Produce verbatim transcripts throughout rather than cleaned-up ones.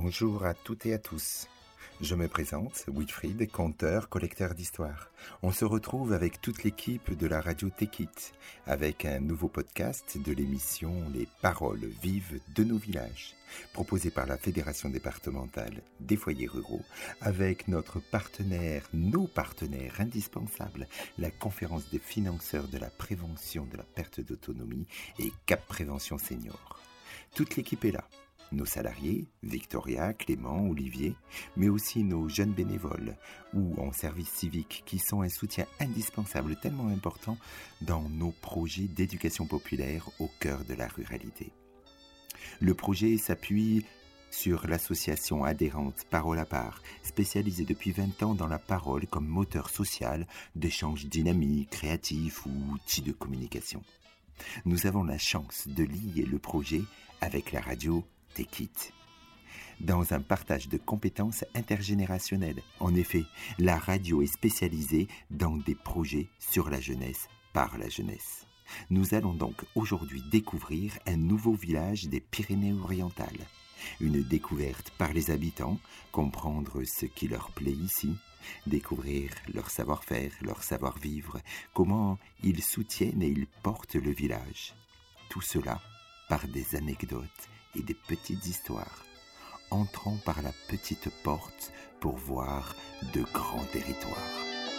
Bonjour à toutes et à tous. Je me présente, Wilfried, conteur, collecteur d'histoires. On se retrouve avec toute l'équipe de la radio Tekit, avec un nouveau podcast de l'émission Les Paroles vives de nos villages, proposé par la Fédération départementale des foyers ruraux, avec notre partenaire, nos partenaires indispensables, la Conférence des financeurs de la prévention de la perte d'autonomie et Cap Prévention Senior. Toute l'équipe est là. Nos salariés, Victoria, Clément, Olivier, mais aussi nos jeunes bénévoles ou en service civique qui sont un soutien indispensable, tellement important dans nos projets d'éducation populaire au cœur de la ruralité. Le projet s'appuie sur l'association adhérente Parole à part, spécialisée depuis vingt ans dans la parole comme moteur social d'échanges dynamiques, créatifs ou outils de communication. Nous avons la chance de lier le projet avec la radio Tekit, dans un partage de compétences intergénérationnelles. En effet, la radio est spécialisée dans des projets sur la jeunesse, par la jeunesse. Nous allons donc aujourd'hui découvrir un nouveau village des Pyrénées-Orientales. Une découverte par les habitants, comprendre ce qui leur plaît ici, découvrir leur savoir-faire, leur savoir-vivre, comment ils soutiennent et ils portent le village. Tout cela par des anecdotes et des petites histoires. Entrons par la petite porte pour voir de grands territoires.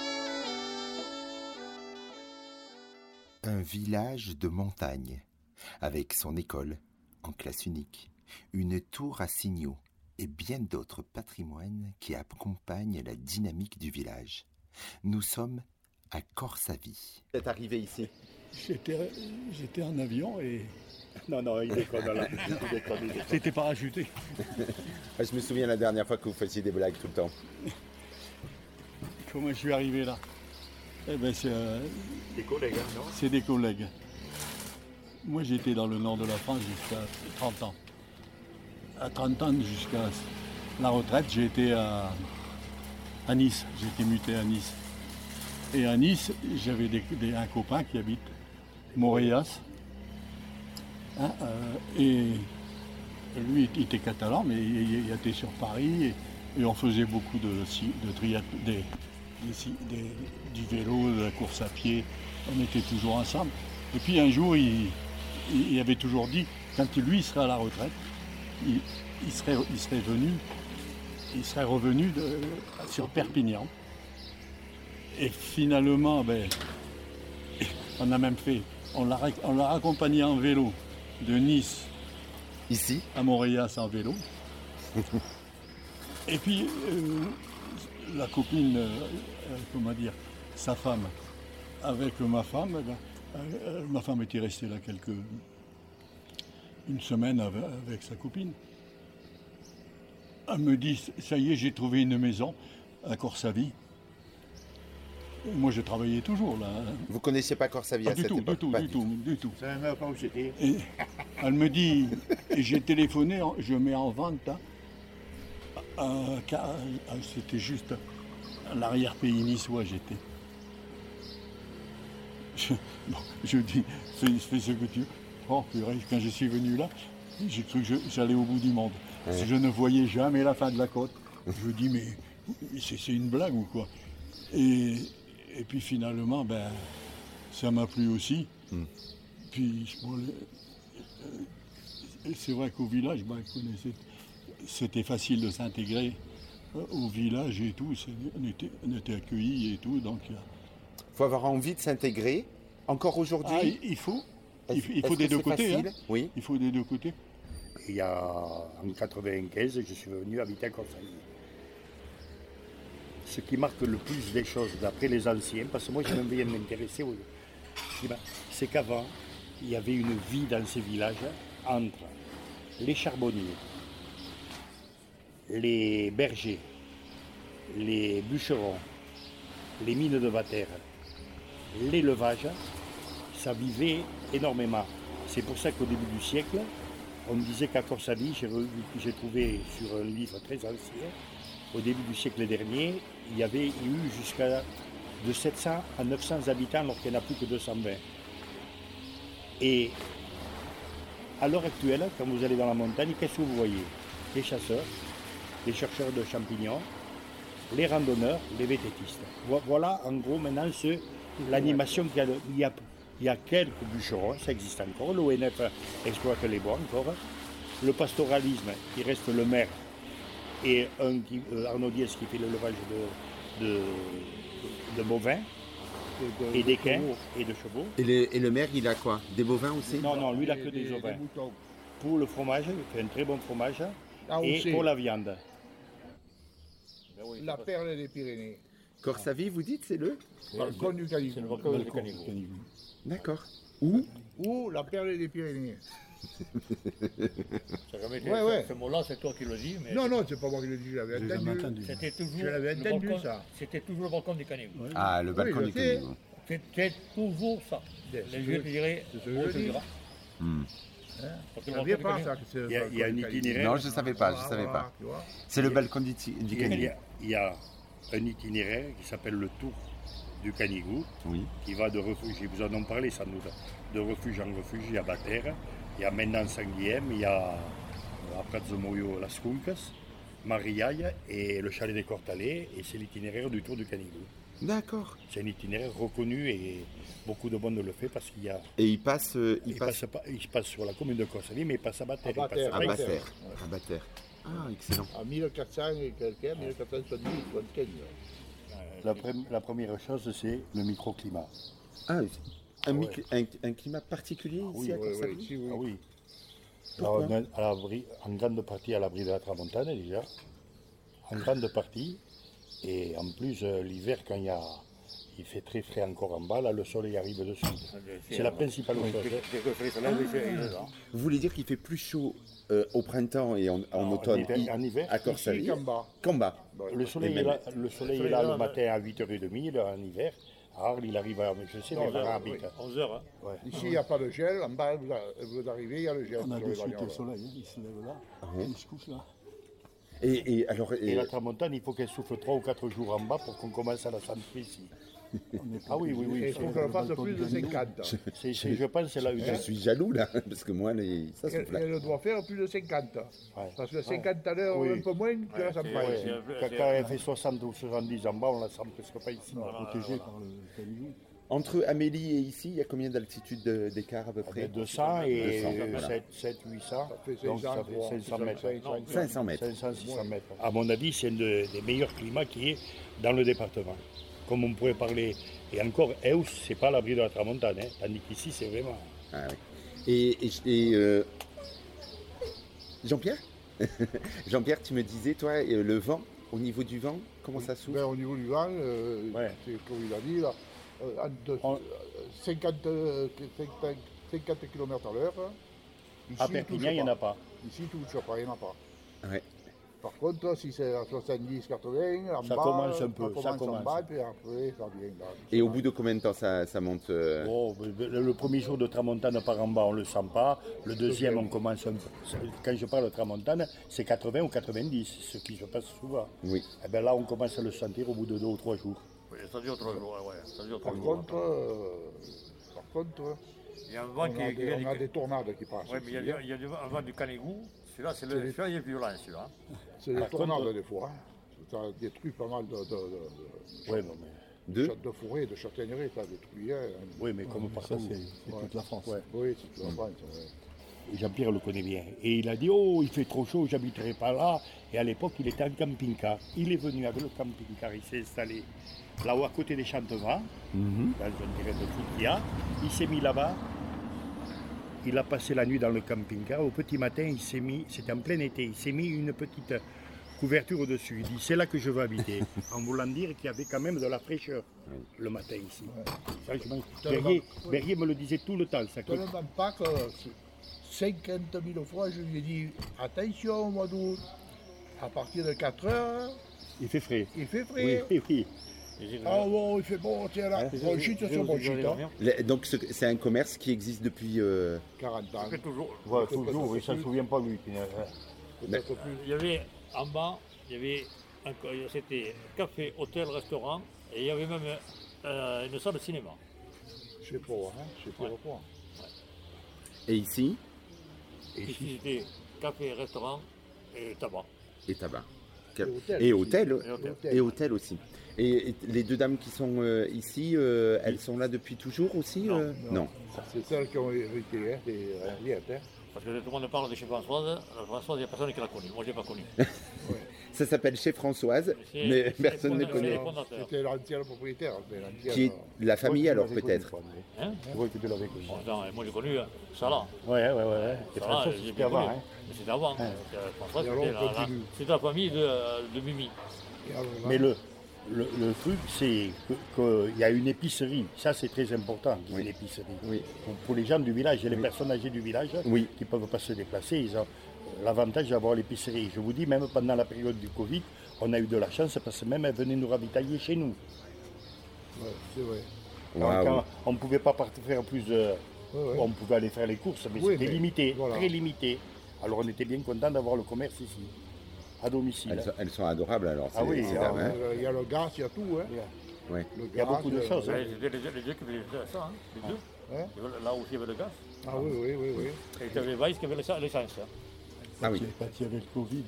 Un village de montagne, avec son école en classe unique, une tour à signaux et bien d'autres patrimoines qui accompagnent la dynamique du village. Nous sommes à Corsavy. Vous êtes arrivé ici? J'étais, j'étais en avion et... Non, non, il déconne là. Il déconne, il déconne. C'était parachuté. Je me souviens la dernière fois que vous faisiez des blagues tout le temps. Comment je suis arrivé là? Eh ben c'est... Euh, des collègues, hein, non? C'est des collègues. Moi j'étais dans le nord de la France jusqu'à trente ans. À trente ans, jusqu'à la retraite, j'ai été à, à Nice. J'ai été muté à Nice. Et à Nice, j'avais des, des, un copain qui habite Moréas. Hein, euh, et lui il était catalan, mais il, il était sur Paris et, et on faisait beaucoup de, de triathlon, des, des, des, du vélo, de la course à pied. On était toujours ensemble. Et puis un jour, il, il avait toujours dit, quand lui serait à la retraite, il, il, serait, il serait venu, il serait revenu de, sur Perpignan. Et finalement, ben, on a même fait, on l'a, on l'a accompagné en vélo de Nice ici à Montréal en vélo. Et puis euh, la copine, euh, euh, comment dire, sa femme, avec ma femme, ben, euh, ma femme était restée là quelques une semaine avec, avec sa copine. Elle me dit, ça y est, j'ai trouvé une maison à Corsavy. Moi, je travaillais toujours là. Vous connaissiez pas Corsavy à ah, du cette tout, époque? Du tout, pas du tout, du tout. Ça ne pas où j'étais. Et elle me dit, et j'ai téléphoné, je mets en vente, hein, euh, car, c'était juste à l'arrière-pays niçois, j'étais. Je, bon, je dis, fais, fais ce que tu veux. Oh, purée, quand je suis venu là, j'ai cru que je, j'allais au bout du monde. Ouais. Je ne voyais jamais la fin de la côte. Je me dis, mais c'est, c'est une blague ou quoi? Et... Et puis finalement, ben, ça m'a plu aussi. Mm. Puis bon, le, euh, c'est vrai qu'au village, ben, c'était facile de s'intégrer euh, au village et tout. On était, on était accueillis et tout. Donc, il faut avoir envie de s'intégrer. Encore aujourd'hui, ah, il faut. Il, il faut des deux côtés. Hein. Oui. Il faut des deux côtés. Il y a en quatre-vingt-quinze, je suis venu habiter à Corsavy. Ce qui marque le plus des choses d'après les anciens, parce que moi j'aime bien m'intéresser, c'est qu'avant, il y avait une vie dans ces villages entre les charbonniers, les bergers, les bûcherons, les mines de Vater, l'élevage, ça vivait énormément. C'est pour ça qu'au début du siècle, on disait qu'à Corsavy, j'ai, j'ai trouvé sur un livre très ancien, au début du siècle dernier, il y avait eu jusqu'à de sept cents à neuf cents habitants alors qu'il n'y en a plus que deux cent vingt. Et à l'heure actuelle, quand vous allez dans la montagne, qu'est-ce que vous voyez? Les chasseurs, les chercheurs de champignons, les randonneurs, les vététistes. Voilà en gros maintenant ce, l'animation qu'il y a. Il y a, il y a quelques bûcherons, ça existe encore. L'O N F exploite les bois encore. Le pastoralisme, il reste le maire et un qui, euh, Arnaud Diès qui fait l'élevage de, de, de bovins et, de, et d'équins et de chevaux. Et le, et le maire, il a quoi? Des bovins aussi? Non, non, lui il a que des, des ovins. Des pour le fromage, il fait un très bon fromage. Ah, et aussi. Pour la viande. La perle des Pyrénées. Corsavie, vous dites, c'est le balcon du Canigou. C'est le balcon du Canigou. D'accord. Où? Où la perle des Pyrénées. Ouais, ouais. Ce mot-là, c'est toi qui le dis. Mais non, non, c'est pas moi qui le dis, je l'avais entendu. entendu. C'était toujours, je l'avais entendu, balcon, ça. C'était toujours le balcon du Canigou. Oui. Ah, le balcon oui, du Canigou. C'était toujours ça. Les vieux te diraient, on te dira. Hmm. Il y, a, il y a un itinéraire. Non, je ne savais pas, je ne savais pas. C'est le balcon du, du Canigou. Il y a un itinéraire qui s'appelle le Tour du Canigou, oui. Qui va de refuge, vous en avez parlé sans doute, de refuge en refuge. Il y a Bater, il y a maintenant Sanguiem, il y a à Prazo Moyo Las Cuncas, Mariaille et le chalet des Cortalais, et c'est l'itinéraire du Tour du Canigou. D'accord. C'est un itinéraire reconnu et beaucoup de monde le fait parce qu'il y a. Et il passe. Euh, il, il, passe... Passe pas, il passe sur la commune de Corsavie, mais il passe à Bater. À Bater. À Bater. Ouais. À Bater. Ah, excellent. En mille quatre cents et quelqu'un, mille quatre cent soixante-quinze. La, la première chose, c'est le microclimat. Ah, un, ouais. un, un climat particulier ah, ici oui, à Corsavie oui, oui. Ah, oui. Alors, on est à l'abri, en grande partie à l'abri de la tramontane déjà. En grande partie. Et en plus, euh, l'hiver, quand il, y a, il fait très frais encore en bas, là, le soleil arrive dessus. C'est la principale chose. Ah. Vous voulez dire qu'il fait plus chaud euh, au printemps et en, en automne en hiver, en hiver à Corsavie qu'en bas. Le soleil, est là, le soleil est là le matin à huit heures trente en hiver. Alors, il arrive à, je sais, non, là, oui. onze heures. Hein. Ouais. Ici, il n'y a pas de gel. En bas, vous, vous arrivez, il y a le gel. On a de suite le soleil, hein. Il se lève là, ah, oui. Il se couche là. Et, et, alors, et... et la tramontane, il faut qu'elle souffle trois ou quatre jours en bas pour qu'on commence à la sentir ici. Ah oui, oui, oui. Il faut qu'elle fasse plus de cinquante. C'est, c'est, je pense que c'est là où je suis jaloux là, parce que moi, les... ça souffle. Elle, elle doit faire plus de cinquante. Ouais. Parce que cinquante à l'heure, oui. Un peu moins, que ouais, ça me passe. Quand elle fait soixante ou soixante-dix en bas, on la sent presque pas ici. Voilà, protégée par le Canigou. Entre Amélie et ici, il y a combien d'altitude d'écart à peu près? deux cents et sept cents, huit cents. Ça fait donc ça fait cinq cents mètres. cinq cents mètres. cinq cents, six cents mètres. À mon avis, c'est un des meilleurs climats qui est dans le département. Comme on pourrait parler, et encore, Eus, c'est pas l'abri de la tramontane, hein, tandis qu'ici, c'est vraiment. Ah, oui. Et, et, et euh... Jean-Pierre Jean-Pierre, tu me disais, toi, le vent, au niveau du vent, comment ça souffle? Ben, au niveau du vent, euh, ouais. C'est comme il a dit, là. De cinquante kilomètres à l'heure. À Perpignan, il n'y en a pas. Ici, tout ne touche pas, il n'y en a pas. Ouais. Par contre, si c'est à soixante-dix quatre-vingts, en ça bas, commence un peu. Ça, ça commence en bas, et puis après, ça vient là. Et au bout de combien de temps ça, ça monte euh... oh, le premier jour de tramontane par en bas, on ne le sent pas. Le deuxième, on commence un peu. Quand je parle de tramontane, c'est quatre-vingts ou quatre-vingt-dix, ce qui se passe souvent. Oui. Et bien là, on commence à le sentir au bout de deux ou trois jours. Oui, ça dure trois jours, ouais. Ça dure par, jours, contre, euh, par contre, il y a un vent on, qui, a des, on a des tornades qui passent. Oui, mais il y a, il y a un vent du Canigou. Celui-là, c'est le, les... celui-là, il est violent, celui-là. C'est des tornades contre... des fois. Hein. Ça détruit pas mal de, de, de, de, ouais, bon, mais... de... de forêt, de châtaigneries, ça détruit. Hein. Oui, mais comme partout. C'est, c'est ouais. toute la France. Ouais. Oui, c'est toute la France. Ouais. Jean-Pierre le connaît bien. Et il a dit, oh, il fait trop chaud, j'habiterai pas là. Et à l'époque, il était en camping-car. Il est venu avec le camping-car, il s'est installé là-haut à côté des Chantevents, mm-hmm. dans un terrain de foot qu'il y a. Il s'est mis là-bas. Il a passé la nuit dans le camping-car. Au petit matin, il s'est mis, c'était en plein été, il s'est mis une petite couverture au-dessus. Il dit, c'est là que je veux habiter. En voulant dire qu'il y avait quand même de la fraîcheur oui. le matin ici. Ouais. Berrier, Berrier me le disait tout le temps. Ça, je ne me demande pas que cinquante mille fois, je lui ai dit, attention au mois d'août, à partir de quatre heures, il fait frais. Il fait frais. Oui, oui. Ah bon, il fait bon, tiens là, bon shit sur bon shit. Hein. Donc c'est un commerce qui existe depuis euh... quarante ans. Toujours, ouais, toujours, oui, ça ne se souvient pas lui. Mais... Il y avait en bas, il y avait un, c'était café, hôtel, restaurant, et il y avait même euh, une salle de cinéma. Je sais pas, hein, je sais pas pourquoi. Et ici Et ici c'était café, restaurant et tabac. Et tabac. Quel- hôtel Et aussi. hôtel. Et hôtel. Et hôtel aussi. Et et les deux dames qui sont euh, ici, euh, elles sont là depuis toujours aussi Non. euh Non. C'est celles qui ont hérité, hein, des Henriette. Hein. Parce que tout le monde parle de chez Françoise. La Françoise, il n'y a personne qui l'a connue. Moi, je ne l'ai pas connue. Ça s'appelle chez Françoise, C'est- mais c'est personne ne les connaît. fondateurs. C'était l'ancienne propriétaire. mais l'ancienne, Qui est euh, la famille alors peut-être. Hein Je vois que tu l'avais connu. Bon, attends, moi, j'ai connu euh, Salah. Ouais, ouais, ouais. Et Salah, François, j'ai c'était bien avant. connu. Hein. Mais c'était avant. Euh, Françoise, Et alors, c'était on la, la, continue. c'était la famille de, de Mimi. et alors, Mais le, le, le truc, c'est qu'il y a une épicerie. Ça, c'est très important, qu'il y ait Oui. une épicerie. Oui. Pour, pour les gens du village et les Oui. personnes âgées du village Oui. qui ne peuvent pas se déplacer, ils ont l'avantage d'avoir l'épicerie. Je vous dis, même pendant la période du Covid, on a eu de la chance parce que même elles venaient nous ravitailler chez nous. ouais, c'est vrai. Quand- Waouh. quand on ne pouvait pas partir faire plus de... Ouais, ouais. On pouvait aller faire les courses, mais Oui, c'était mais limité, voilà. très limité. Alors on était bien content d'avoir le commerce ici, à domicile. Elles sont, elles sont adorables alors. Ah ces- oui, ces alors, dames, hein. Euh, Il y a le gaz, il y a tout. Hein. Ouais. Le Il y a gaz, beaucoup de euh, choses, hein. Ouais, C'était les, les deux qui faisaient ça, hein, les deux. Hein. Là où il y avait le gaz. Ah oui, oui, oui, oui. Et il y avait Weiss qui avait l'essence. l'essence, hein. Quand, Ah oui. il y a- quand il y avait le Covid,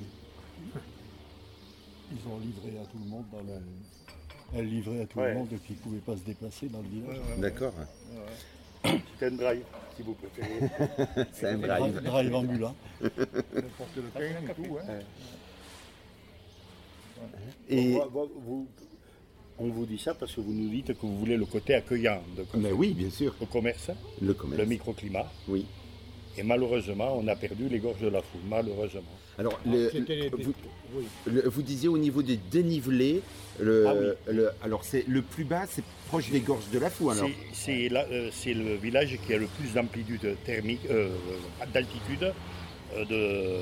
ils ont livré à tout le monde dans le. Elle livrait à tout Ouais. le monde qui ne pouvait pas se déplacer dans le village. D'accord. C'est un drive, si vous préférez. C'est un Drive, drive. drive ambulant. N'importe le pain et tout. Hein. Et Vous- vous- vous- on vous dit ça parce que vous nous dites que vous voulez le côté accueillant de mais oui, bien sûr. au commerce, Le commerce. le microclimat. Oui. Et malheureusement, on a perdu les gorges de la foule, malheureusement. Alors, le- C'était les- vous, Oui. le- vous disiez au niveau des dénivelés, le, Ah oui. le- alors c'est le plus bas, c'est proche des gorges de la Fou alors. C'est- C'est là, euh, c'est le village qui a le plus d'amplitude thermique, euh, d'altitude euh, de-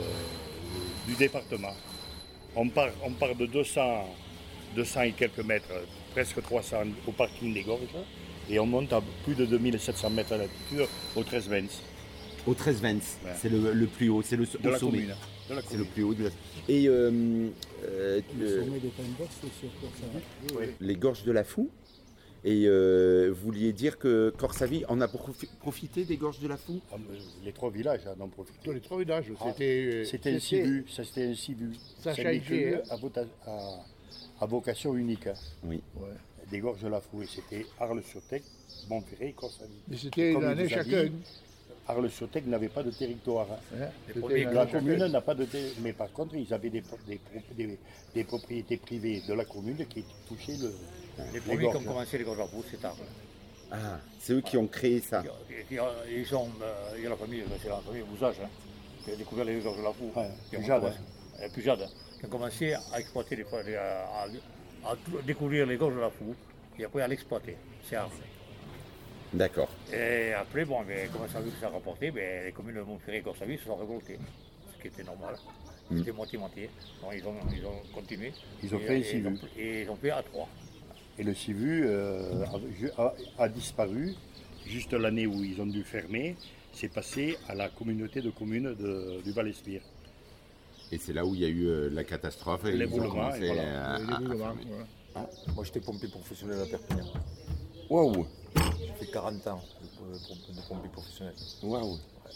du département. On part, on part de deux cents, deux cents et quelques mètres, presque trois cents au parking des gorges, et on monte à plus de deux mille sept cents mètres d'altitude au treize vingt Au treize vingt, Ouais. c'est le, le plus haut, c'est le de au la sommet. commune. De la C'est le commune. plus haut de la. Et euh, euh, Le euh, sommet des Timebox, c'est sur Corsavi. Oui. les gorges de la Fou. Et euh, vous vouliez dire que Corsavi en a profi- profité des gorges de la Fou? Ah, mais Les trois villages en ont profité. Tous les trois villages, Ah, c'était. C'était un civu, ça c'était un civu. Ça C'est a un changé, lieu hein. à, vota- à- à vocation unique. hein. Oui. Ouais. Des gorges de la Fou, et c'était Arles-sur-Tech, Montferré et Corsavi. Mais c'était Comme une il année vous a chacun. dit, Arles-sur-Tech n'avait pas de territoire. hein. Hein. C'était premiers une La année commune chacun. n'a pas de territoire. Mais par contre, ils avaient des, pro- des, pro- des- des propriétés privées de la commune qui touchaient le. Les premiers qui ont gorges. commencé les gorges à Fou, c'est Arles. Ah, c'est eux qui ont créé ça. Qui- qui- Ils sont, euh, il y a la famille, c'est la famille Bousage, hein, qui a découvert les gorges de la Fou. Ouais, Qui ont Pujade, commencé- euh, Pujade, qui ont commencé à exploiter, les, les- à, à- à tout- découvrir les gorges de la Fou, et après à l'exploiter. C'est Arles. D'accord. Et après, bon, mais comme ça a vu que ça rapportait, ben, les communes de Montferré et Corsavi se sont révoltées, ce qui était normal. C'était moitié-moitié. Donc ils ont, ils ont continué. Ils ont Et- fait un et civu. ils ont- Et ils ont fait à trois. Et le civu euh, a, a- a disparu juste l'année où ils ont dû fermer. C'est passé à la communauté de communes de- du Val-Espire. Et c'est là où il y a eu euh, la catastrophe. Et ils ont L'éboulement, commencé et voilà. à- Les à- déboulements, ouais. Moi j'étais pompier professionnel à Perpignan. Waouh, J'ai fait quarante ans de, de- de pompier professionnel. waouh.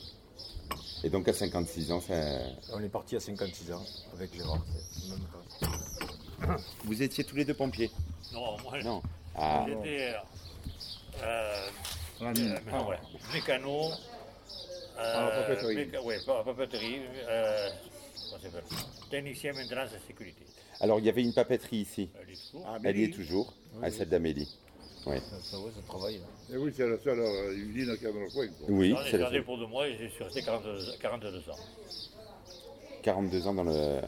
Et donc à cinquante-six ans, ça... On est parti à cinquante-six ans avec Gérard. Même pas. vous étiez tous les deux pompiers? Non, moi, Non. Ah, j'étais euh, Rami. euh, ah, ouais, mécano, Ah, la papeterie. méca- ouais, pas- papeterie, euh, comment ça s'appelle, technicien maintenance et sécurité. alors il y avait une papeterie ici. Euh, les secours. Ah, Elle y est Amélie. toujours, à celle d'Amélie. Ouais. Ça, ça, ouais, ça travaille. Là. Et oui, c'est la seule euh, usine qu'il y a dans le coin. quoi. Oui, J'en ai c'est la gardé seule. pour deux mois et je suis resté quarante-deux, quarante-deux ans. quarante-deux ans dans le...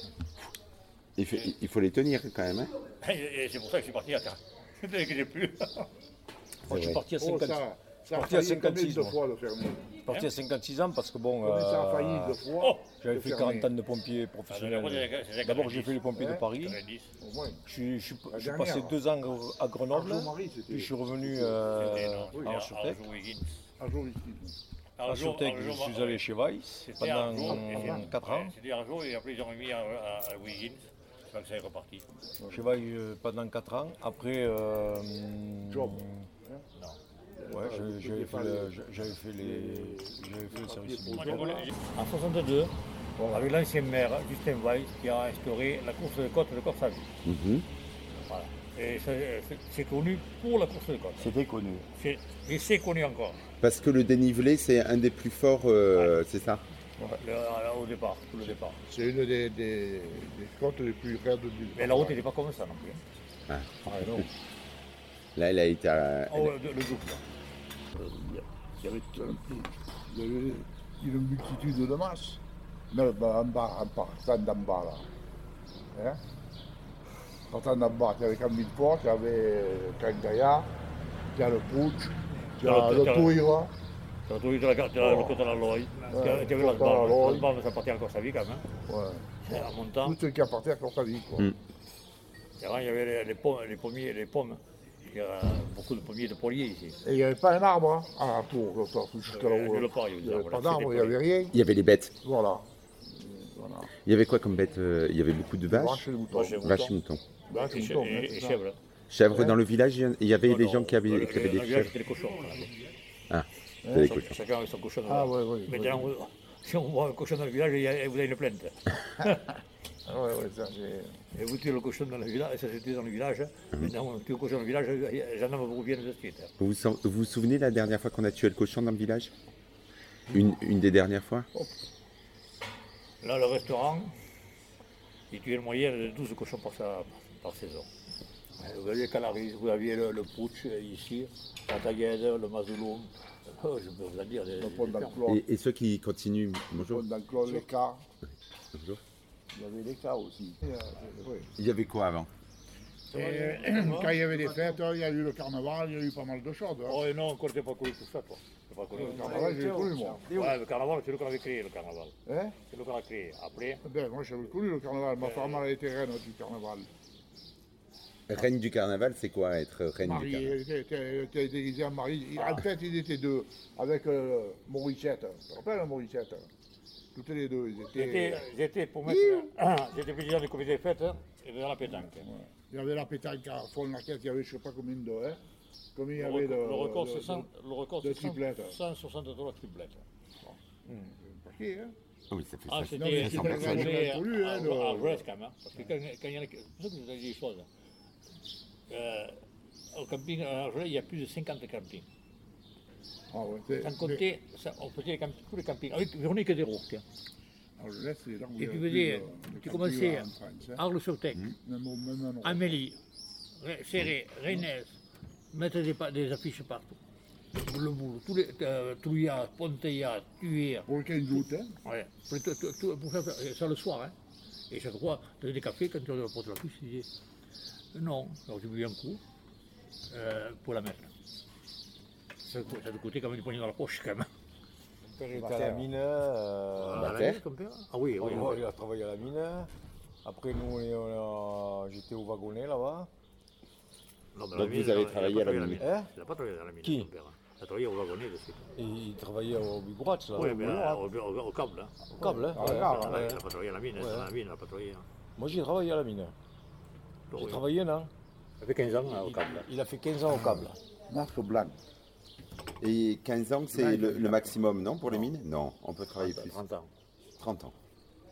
Il faut, il faut les tenir quand même. Hein. Et, et c'est pour ça que je suis parti à quarante. Dès que j'ai plus. Moi je suis vrai. parti à Oh, cinquante. ça, ça a Parti à failli combien cinquante-six, de moi. fois le fermer. Je suis parti à cinquante-six ans parce que bon. Combien ça a failli euh, de fois Oh J'avais de fait fermer. quarante ans de pompier professionnel. D'abord j'ai fait les pompiers de Paris. quatre-vingt-dix. Au moins. Je suis, je suis- La je suis dernière. passé deux ans à Grenoble. Arjo-Marie, c'était. Puis je suis revenu C'était euh, non, c'était à Arsurtec. Arjo Wiggins. Arjo ici. Arjo- Arsurtec, Arjo- je suis allé chez Weiss C'était Arjo, et pendant c'est- quatre ans. ouais, C'était Arjo et après ils ont remis à, à- à Wiggins. C'est là que ça est reparti. Chez Weiss euh, pendant quatre ans. Après. euh, Job. Ouais, je- j'avais fait, le- j'avais fait les, j'avais fait le service Moi, militaire. j'ai connu- j'ai- En soixante-deux, Voilà. avec l'ancien maire, Justin Weiss, qui a instauré la course de côte de Corsaville. Mhm. Voilà. Et ça, c'est, c'est connu pour la course de côte. C'était connu. C'est, et c'est connu encore, Parce que le dénivelé, c'est un des plus forts, euh, c'est ça? le- au départ, tout le départ. C'est une des, des, des côtes les plus raides du Mais la route n'était pas comme ça non plus. Ah. Ah, non. Là, elle a été. à- Oh, le, le double. Il y avait, il y avait une multitude de masses. Mais ben, en bas, en partant d'en bas, là. Hein? En partant d'en bas, tu avais Camille-Port, tu avais Kangaya, tu as le Pouch, tu as T'as- le t'as- Touira. Tu as trouvé la carte de la côte de la Loy. Tu as vu la Loy. Sbalme, ça partait encore sa vie quand même. Ouais. En montant. Tout ce qui appartient à Corsaville, quoi. Mm. Et avant, il y avait les, les, pommes, les pommiers, les pommes. Il y a beaucoup de pommiers de poliers ici. Et il n'y avait pas un arbre hein, à la tour, comme ça, jusqu'à Euh, là-haut. nulle part, il y avait Il des n'y avait arbres, pas là, d'arbre, il c'est n'y des avait rien. Il y avait les bêtes. Voilà. Voilà. Il y avait quoi comme bêtes? euh, Il y avait beaucoup de vaches, Vaches et moutons. Vaches et vaches et moutons. Vaches et Et, moutons, et, hein, et c'est ça. chèvres. Chèvres Ouais. dans le village, il y avait Non, des non, gens qui avaient, le- qui avaient le des village, chèvres. c'était les cochons. Ah, c'était des Chac- cochons. Chacun avec son cochon. Ah, oui, oui. Maintenant, si on voit un cochon dans le village, il y a- vous avez une plainte. Ah, ouais, ouais, ça, c'est. Et vous tuez le cochon dans le village, et ça se tue dans le village. Maintenant, on tue le cochon dans le village, les gendarmes vous reviennent de suite. Vous vous sen- vous vous souvenez la dernière fois qu'on a tué le cochon dans le village? une, une des dernières fois? Là, le restaurant, il tuait une moyenne de douze cochons par, sa- par saison. Vous aviez le Canaris, vous aviez le, le Pouch euh, ici, la Taguède, le Mazouloum. Oh, je peux vous en dire. Des, Le pont des- d'Anclon, Et, et ceux qui continuent, le bonjour. pont d'Anclon, les cas. Bonjour. Il y avait les cas aussi. Et, euh, oui. Il y avait quoi avant? Et, quand il y avait des fêtes, il y a eu le carnaval, il y a eu pas mal de choses. hein. Oh non, encore t'es pas connu tout ça, toi. T'es pas connu. Le carnaval, j'ai connu, moi. Ouais, le carnaval, c'est nous qu'on avait créé, le carnaval. Hein? C'est nous qu'on a créé. Après, Ben, moi, j'avais connu le carnaval. Ma femme, elle a été reine du carnaval. Reine du carnaval, c'est quoi être reine du Marie, carnaval? elle était- elle était déguisée en Marie. Il- En fait, ils étaient deux, avec euh, Mauricette. Tu te rappelles, Mauricette? Toutes les deux, ils étaient. j'étais, j'étais pour mettre. J'étais président du comité des fêtes hein, et dans la pétanque. Ouais. Il y avait la pétanque à fond de la caisse, il y avait je ne sais pas combien de. Hein? Combien il y Le avait record, de. le record, de- c'est cent- de- le record, de c'est cent- triplettes. cent soixante-trois triplettes. un paquet, hein? Ah oui, ça fait Ah, ça. c'était Non, mais c'était c'est pas connu vraiment connu, à, hein, à, le- à Brest, quand même. hein, Parce que quand, quand il y en a. C'est pour ça que je vous ai dit des choses. Euh, au camping à Argelès, il y a plus de cinquante campings. Ah ouais, c'est- Sans compter, ça, on faisait les camp- tous les campings. Avec Véronique Desroux, tiens. mais- alors, je laisse, c'est là où il y Et a tu le veux plus dire, de- de tu campings commençais en France, hein. Arles-sur-Tech, Même au- même en Europe. Amélie, Ré- Serré, Rennes, mettre des, pa- des affiches partout. Le boulot, tous les euh, Trouillat, Ponteillat, Thuir, Pour le quinze août, hein? ouais, pour, tout- tout- tout- pour faire et ça le soir. Hein. Et chaque fois, tu avais des cafés, quand tu avais la porte de la puce, tu disais non, alors tu buvais un coup euh, pour la mettre. Ça, te- ça te coûtait quand même une poignée dans la poche quand même. Mon père était à la mine. euh, Ah, la terre. mine, ton père Ah oui, oui. on- oui. Il a travaillé à la mine. Après, nous, on est- on a- j'étais au wagonnet là-bas. Non, mais Donc la vous mine, avez il a travaillé pas à la travaillé mine. Hein? Il n'a pas travaillé à la mine, Qui ton père. Il a travaillé au wagonnet dessus. Et il travaillait au Bigourat, là. Oui, au mais boulot, euh, hein. au, au- au câble. Hein. Au câble, hein. Ah, Ouais, regarde, Ah, ouais. il n'a pas travaillé à la mine, Ouais. dans la mine, il n'a pas travaillé. Hein. Moi, j'ai travaillé à la mine. J'ai Oui. travaillé un an. Ça fait quinze ans hein, au Il, câble. il a fait quinze ans au câble. Marque blanc. Et quinze ans, c'est Ouais, le, il y le a- maximum, non, pour les mines? Non, on peut travailler plus. trente ans. trente ans.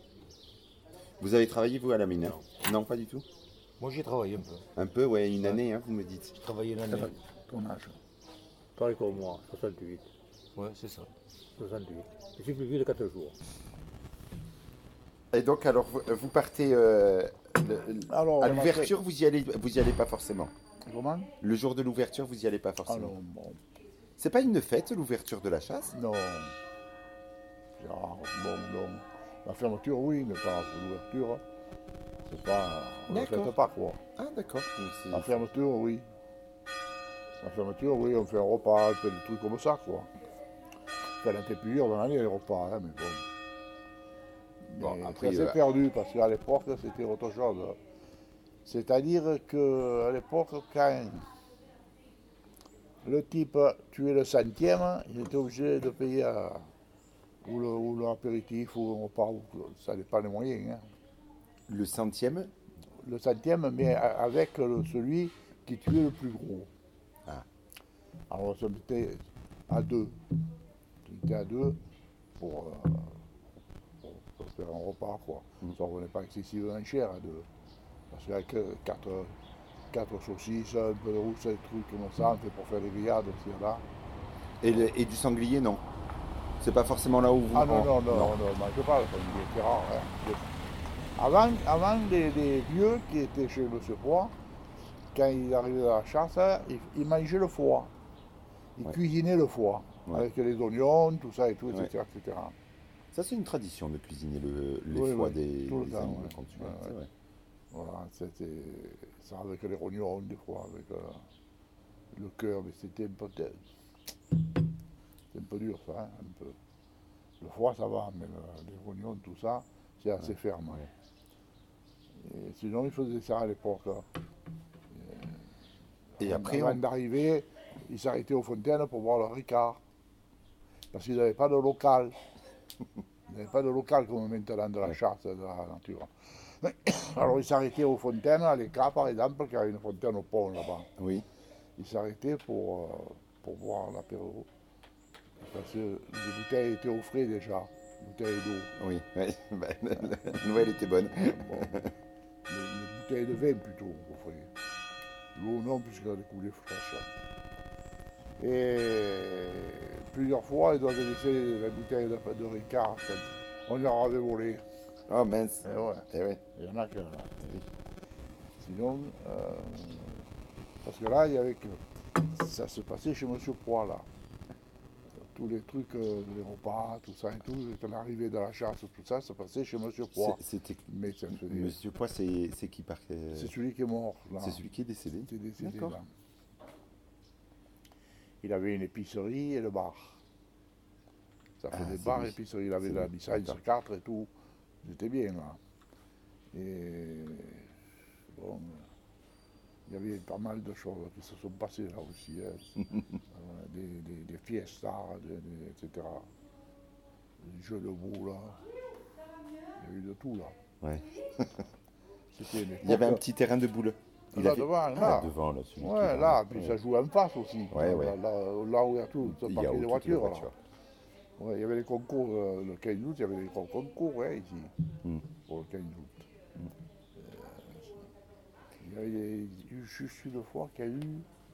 Vous avez travaillé, vous, à la mine? hein Non, pas du tout? Moi, j'ai travaillé un peu. Un peu, ouais, une année, hein, vous me dites. J'ai travaillé une année. Ton âge. Pareil comme moi, soixante-huit. Ouais, c'est ça. soixante-huit. Je suis plus vieux de quatre jours. Et donc, alors, vous, vous partez euh, le- Alors, à on a l'ouverture, vous y allez, vous y allez pas forcément. fait- Comment? Le jour de l'ouverture, vous y allez pas forcément. Alors, bon. C'est pas une fête, l'ouverture de la chasse? Non. Genre, bon, non. La fermeture, oui, mais pas l'ouverture. C'est pas. On ne D'accord. fête pas, quoi. Ah, d'accord. Donc, c'est- La fermeture, oui. La fermeture, oui, on fait un repas, on fait des trucs comme ça, quoi. Ça a été plus dur dans l'année, les repas, hein, mais bon. Bon, Mais après, ça s'est euh, perdu, parce qu'à l'époque, c'était autre chose. C'est-à-dire qu'à l'époque, quand le type tuait le centième, il était obligé de payer euh, ou le- ou l'apéritif, ou le repas, ou- ça dépend des moyens. Hein. le centième, Le centième, mais a- avec le- celui qui tuait le plus gros. Ah. Alors on se mettait à deux. On se mettait à deux pour, euh, pour- pour faire un repas, quoi. Mm. Ça revenait pas excessivement cher, hein, de, parce qu'avec euh, quatre, quatre saucisses, un peu de rousse, des trucs comme ça, on fait pour faire des grillades aussi là. Et, le- et du sanglier, non. C'est pas forcément là où vous... Ah non, en- non, non, non, non, mange pas le sanglier, c'est rare. Hein. Avant, avant les, les vieux qui étaient chez M. Poix, quand ils arrivaient à la chasse, ils, ils mangeaient le foie. Ils Ouais. cuisinaient le foie, Ouais. avec les oignons, tout ça et tout, Ouais. et cetera, et cetera. Ça, c'est une tradition de cuisiner le, les Oui, foies oui, des, tout le des temps, animaux ouais. quand tu Ouais, c'est ouais. vrai. Voilà, c'était ça avec les rognons, des fois, avec euh, le cœur, mais c'était un peu, c'est un peu dur ça, hein, un peu. Le foie ça va, mais le- les rognons, tout ça, c'est assez Ouais, ferme. ouais. Et sinon, ils faisaient ça à l'époque. hein. Et Avant- après, avant on... d'arriver, ils s'arrêtaient aux fontaines pour boire le ricard. Parce qu'ils n'avaient pas de local. Ils n'avaient pas de local comme maintenant de la Ouais. chasse, de la nature. Alors ils s'arrêtaient aux fontaines, à l'Écart par exemple, qui avait une fontaine au pont là-bas. Oui. Ils s'arrêtaient pour, euh, pour boire l'apéro. Parce que les bouteilles étaient au frais déjà, bouteilles d'eau. Oui, ouais. Bah, la, la nouvelle était bonne. Bon, les, les bouteilles de vin plutôt au frais. L'eau non, puisqu'elle coulait fraîche. Et plusieurs fois, ils doivent laisser la bouteille de, de Ricard. On leur avait volé. Oh mince. Et ouais, Eh ouais. il y en a que. Sinon, euh, parce que là, il y avait que. Ça se passait chez M. Poix, là. Tous les trucs, euh, les repas, tout ça et tout, quand l'arrivée de la chasse, tout ça, ça passait chez M. Poix. C'est- C'était... Mais ça me faisait- Monsieur Poix, c'est, c'est qui par... euh, c'est celui qui est mort, là. C'est celui qui est décédé. Qui est décédé, D'accord. là. Il avait une épicerie et le bar. Ça fait Ah, des c'est bars lui. et épicerie. Il avait C'est la lui. licence D'accord. quatre et tout. C'était bien, là. Et bon, il y avait pas mal de choses qui se sont passées là aussi. hein. Euh, des, des, des fiestas, des, des- et cetera. Des jeux de boules, là. Il y a eu de tout, là. Ouais. C'était une Il y avait un époque- petit terrain de boules. Il Là, avait- devant, Ah, là. devant, là. celui qui Ouais, est là, dans- puis ouais. ça jouait en face aussi. Ouais, là, ouais. Là, là où il y a tout, tout Il y parquet a de toutes les voitures. là. voitures. Ouais, il y avait les concours, euh, le quinze août, il y avait les grands concours hein, ici, Mm. pour le quinze août. Euh, il y avait eu juste une fois qu'il y a eu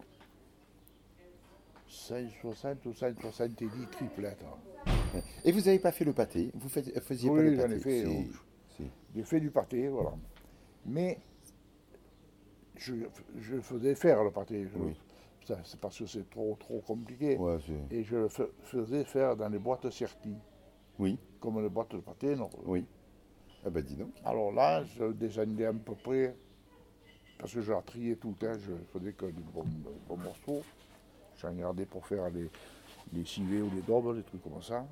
cent soixante ou cent soixante-dix triplettes. hein. Et vous n'avez pas fait le pâté? Vous faites- faisiez pas Oui, le j'en pâté? ai fait, C'est- oui. c'est- J'ai fait du pâté, voilà. Mais je, je faisais faire le pâté. Je- Oui. ça, c'est parce que c'est trop, trop compliqué. Ouais, c'est... Et je le fais- faisais faire dans les boîtes serties, Oui, comme les boîtes de pâté. non. oui. Ah bah dis donc. Alors là, je descendais à peu près, parce que je la triais tout, hein, je faisais que des bons, bons morceaux. J'en gardais pour faire les, les civets ou les daubes, des trucs comme ça.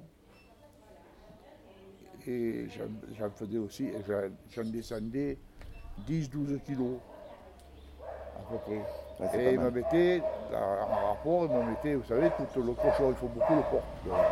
Et j'en- j'en faisais aussi, et j'en- j'en descendais dix douze kilos, à peu près. Ouais, c'est Et pas il me mal. mettait, en rapport, il me mettait, vous savez, tout le cochon, il faut beaucoup le porte.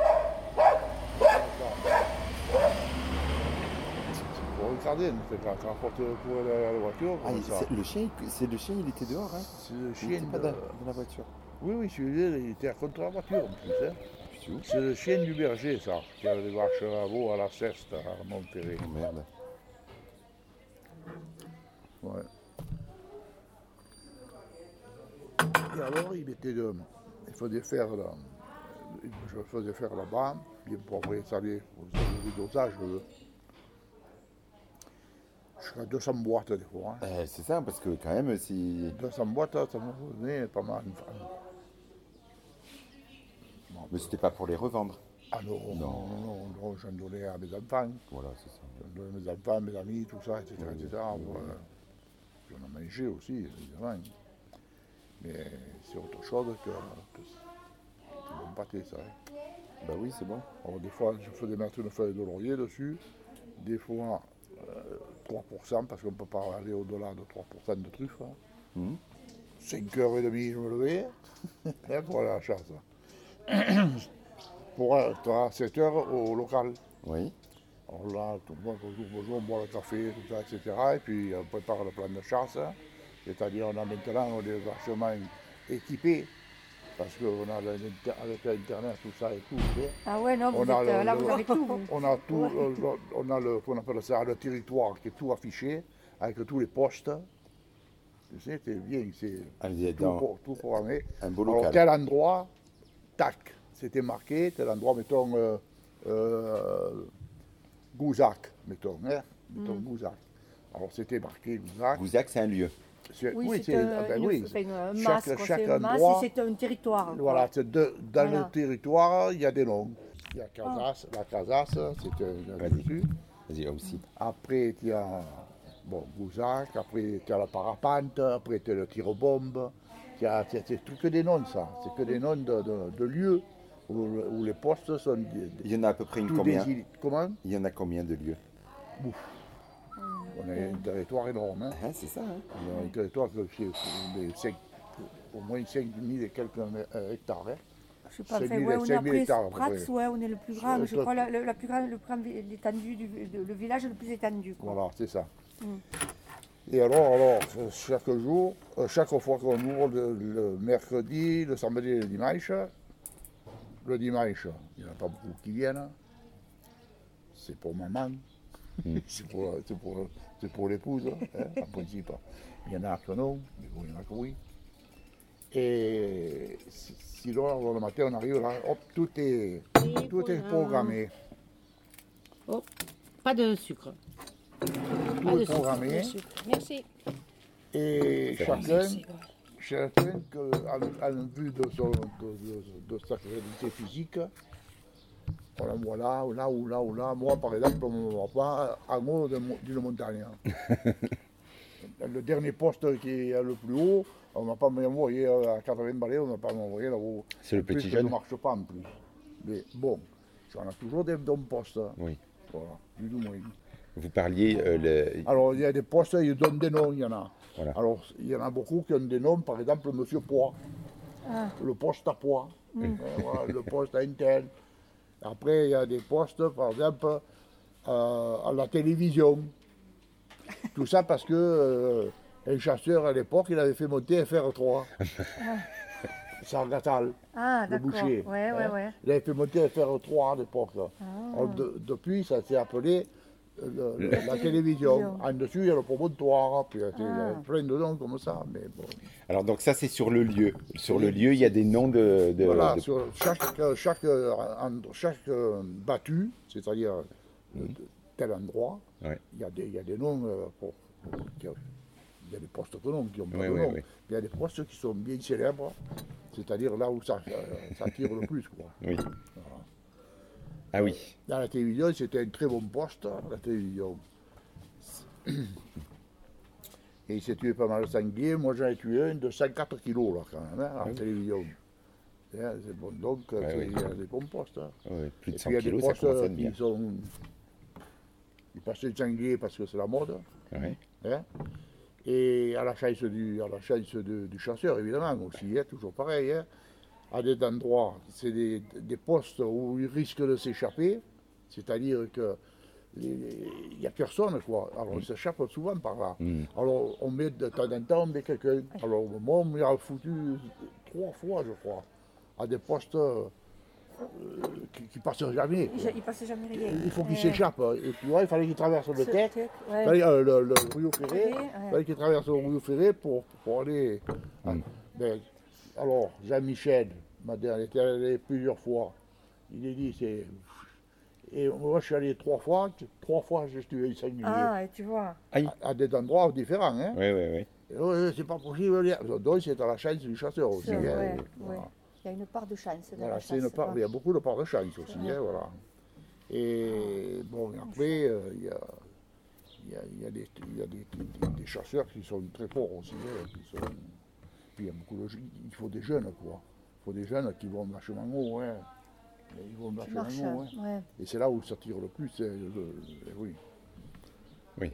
Pour regarder, c'est quand tu rapportes pour la, la voiture, Ah, comme il- ça. c'est- le chien, il- c'est le chien, il était dehors, hein? C'est le Il chien était pas de... dans, dans la voiture. Oui, oui, celui-là, il était contre la voiture, en plus. Hein. Putain, où? C'est le chien du berger, ça, qui a les vaches à veau à la ceste, à Montpellier. Oh merde. Ouais. Et alors, il était de... Il faisait faire... Là, je faisais faire là-bas, bien poivré, salé, vous avez le dosage, je... jusqu'à deux cents boîtes des fois. Hein. Eh, c'est ça, parce que quand même, si... deux cents boîtes, ça me donnait pas mal. Mais c'était pas pour les revendre. Ah non, non, non, non, non, j'en donnais à mes enfants. Voilà, c'est ça. J'en donnais à mes enfants, mes amis, tout ça, et cetera Oui, et cetera. oui, oui. Voilà. Puis on a mangé aussi, évidemment. Mais c'est autre chose que, que c'est bon pâté, ça. Hein. Bah oui, c'est bon. Alors, des fois, je faisais mettre une feuille de laurier dessus. Des fois, euh, trois pour cent, parce qu'on ne peut pas aller au-delà de trois pour cent de truffes. Hein. Mhm. cinq heures trente, je me levais hein, pour aller à la chasse. Pour être à sept heures au local. Oui. Alors là, tout le monde, bonjour, bonjour, on boit le café, tout ça, et cetera. Et puis on prépare le plan de chasse. Hein. C'est-à-dire on a maintenant des vachement équipés Parce qu'on a l'inter- avec Internet, tout ça et tout. tu sais. Ah ouais, non, vous On a êtes, euh, le- là, le- vous avez tout. vous. On a tout, euh, le- on a le, qu'on appelle ça, le territoire qui est tout affiché, avec tous les postes. Tu sais, c'est bien, c'est Ah, vous êtes tout, dans pro- tout programmé. un beau Alors, local. tel endroit, tac, c'était marqué, tel endroit, mettons, euh, euh, Gouzac, mettons, hein, mettons Gouzac. Alors, c'était marqué Gouzac. Gouzac, c'est un lieu. C'est- Oui, oui, c'est c'est, un, ah ben une- oui, enfin, une masse, chaque- quoi. chaque C'est une masse endroit- et c'est un territoire. quoi. voilà, c'est de- dans Voilà. le territoire, il y a des noms. Il y a Casas, la Casas, c'est un Vas-y. dessus. Vas-y, aussi. Après, il y a bon, Gouzac, après, tu as la parapente, après, tu as le tir-bombe. Il y a- C'est c'est tout que des noms, ça. C'est que des noms de, de- de lieux où, où les postes sont des- des- Il y en a à peu près une tous combien des îles. Comment Il y en a combien de lieux? On a un territoire énorme. Hein. Ah, c'est ça, hein? On a un territoire que c'est des cinq- au moins cinq mille et quelques euh, hectares. Hein. Je sais pas, cinq enfin, mille ouais, on est cinq mille après hectares, à peu Prats, près. ouais, on est le plus grand, Euh, je toi- crois, la, la- la plus grande, le plus grand vi- l'étendue du de- le village le plus étendu. Quoi. Voilà, c'est ça. Mm. Et alors, alors, euh, chaque jour, euh, chaque fois qu'on ouvre le, le mercredi, le samedi et le dimanche, le dimanche, il n'y en a pas beaucoup qui viennent. C'est pour maman, c'est pour, c'est pour, c'est pour l'épouse, hein, en principe. Il y en a que non, mais bon, il y en a que oui. Et si- sinon, alors, le matin, on arrive là, hop, tout est, tout est programmé. Oh, pas de sucre. Tout Pas est de sucre. programmé. pas de sucre. Merci. Et chacun, Merci. chacun que, en, en vue de, son, de, de- de sa qualité physique, on l'envoie là, ou là, ou là, ou là. Moi, par exemple, on ne me voit pas en haut de mo- d'une montagne. Le dernier poste qui est le plus haut, on ne va pas m'envoyer à quatre-vingts balais, on ne va pas m'envoyer là-haut. C'est le En plus, petit Je jeune? ne marche pas en plus. Mais bon, on a toujours des bons postes. Oui. Voilà, plus ou moins. Vous parliez euh, le... Alors, il y a des postes, ils donnent des noms, il y en a. Voilà. Alors, il y en a beaucoup qui ont des noms, par exemple, Monsieur Poix. Le poste à Poix. Euh, voilà, le poste à Intel. Après, il y a des postes, par exemple, euh, à la télévision. Tout ça parce que euh, un chasseur, à l'époque, il avait fait monter F R trois. Sargatal, Ah, le d'accord. boucher. Ouais, ouais, hein. ouais. Il avait fait monter F R trois à l'époque. Ah. Alors, de- depuis, ça s'est appelé euh, le- la, La télévision. télévision. En dessus, il y a le promontoire, puis il y a, il y a Ah. plein de noms comme ça. Mais bon. Alors, donc ça, c'est sur le lieu. Sur le lieu, il y a des noms de... de- Voilà, de- sur chaque, euh, chaque, euh, en- chaque euh, battu, c'est-à-dire euh, de tel endroit, Ouais. il y, a des- il y a des noms euh, pour, pour- qui- il y a des postes que non, qui ont pas Ouais, de ouais, nom. ouais. Il y a des postes qui sont bien célèbres, c'est-à-dire là où ça, euh, ça tire le plus. Quoi. Oui. Ah oui. Dans la télévision, c'était un très bon poste, la télévision. Et il s'est tué pas mal de sangliers. Moi, j'en ai tué un de cent quatre kilos, là, quand même, hein, en télévision. Hein, c'est bon, donc, Ouais, c'est- ouais. il y a des bons postes. hein. Ouais, plus de Et cent puis, il y a des kilos, ça postes commence à être qui bien. sont... Ils passent le sanglier parce que c'est la mode. Ouais. Hein. Et à la chance du, à la chance de- du chasseur, évidemment, aussi, hein, toujours pareil. Hein. À des endroits, c'est des, des postes où ils risquent de s'échapper, c'est-à-dire que il n'y a personne, quoi. Alors, ils s'échappent souvent par là. Mm. Alors, on met de temps en temps, on met quelqu'un. Alors, moi, on m'a foutu trois fois, je crois, à des postes euh, qui, qui passent jamais. Il, quoi. il passe jamais rien. Il faut qu'il Euh, s'échappe. Et puis, ouais, il fallait qu'il traverse le ce- tech. tech, ouais. Fallait, euh, le, le Rio Ferré, Ferré, il ouais. fallait qu'il traverse le Rio Ferré pour, pour aller. hein. Ben, alors, Jean-Michel m'a dit, elle était allé plusieurs fois. Il a dit, c'est. Et moi, je suis allé trois fois, trois fois, j'ai tué un sanglier. Ah, et tu vois. Aïe. À, à des endroits différents. Hein. Oui, oui, oui. Et, ouais, c'est pas possible. Donc, c'est à la chance du chasseur aussi. C'est- hein. ouais, Voilà. ouais. Il y a une part de chance dans Voilà, la c'est une chasse, part, quoi. il y a beaucoup de parts de chance aussi. Hein, voilà. Et bon, et après, euh, il y a. Il y a, il y a, des, il y a des, des- des chasseurs qui sont très forts aussi. Hein, qui sont, puis il y a beaucoup de, il faut des jeunes, quoi. Il faut des jeunes qui vont vachement haut. Hein. Ils vont Qui vachement marche, haut. Hein. ouais. Et c'est là où ça tire le plus. Hein, le- le- oui. Oui.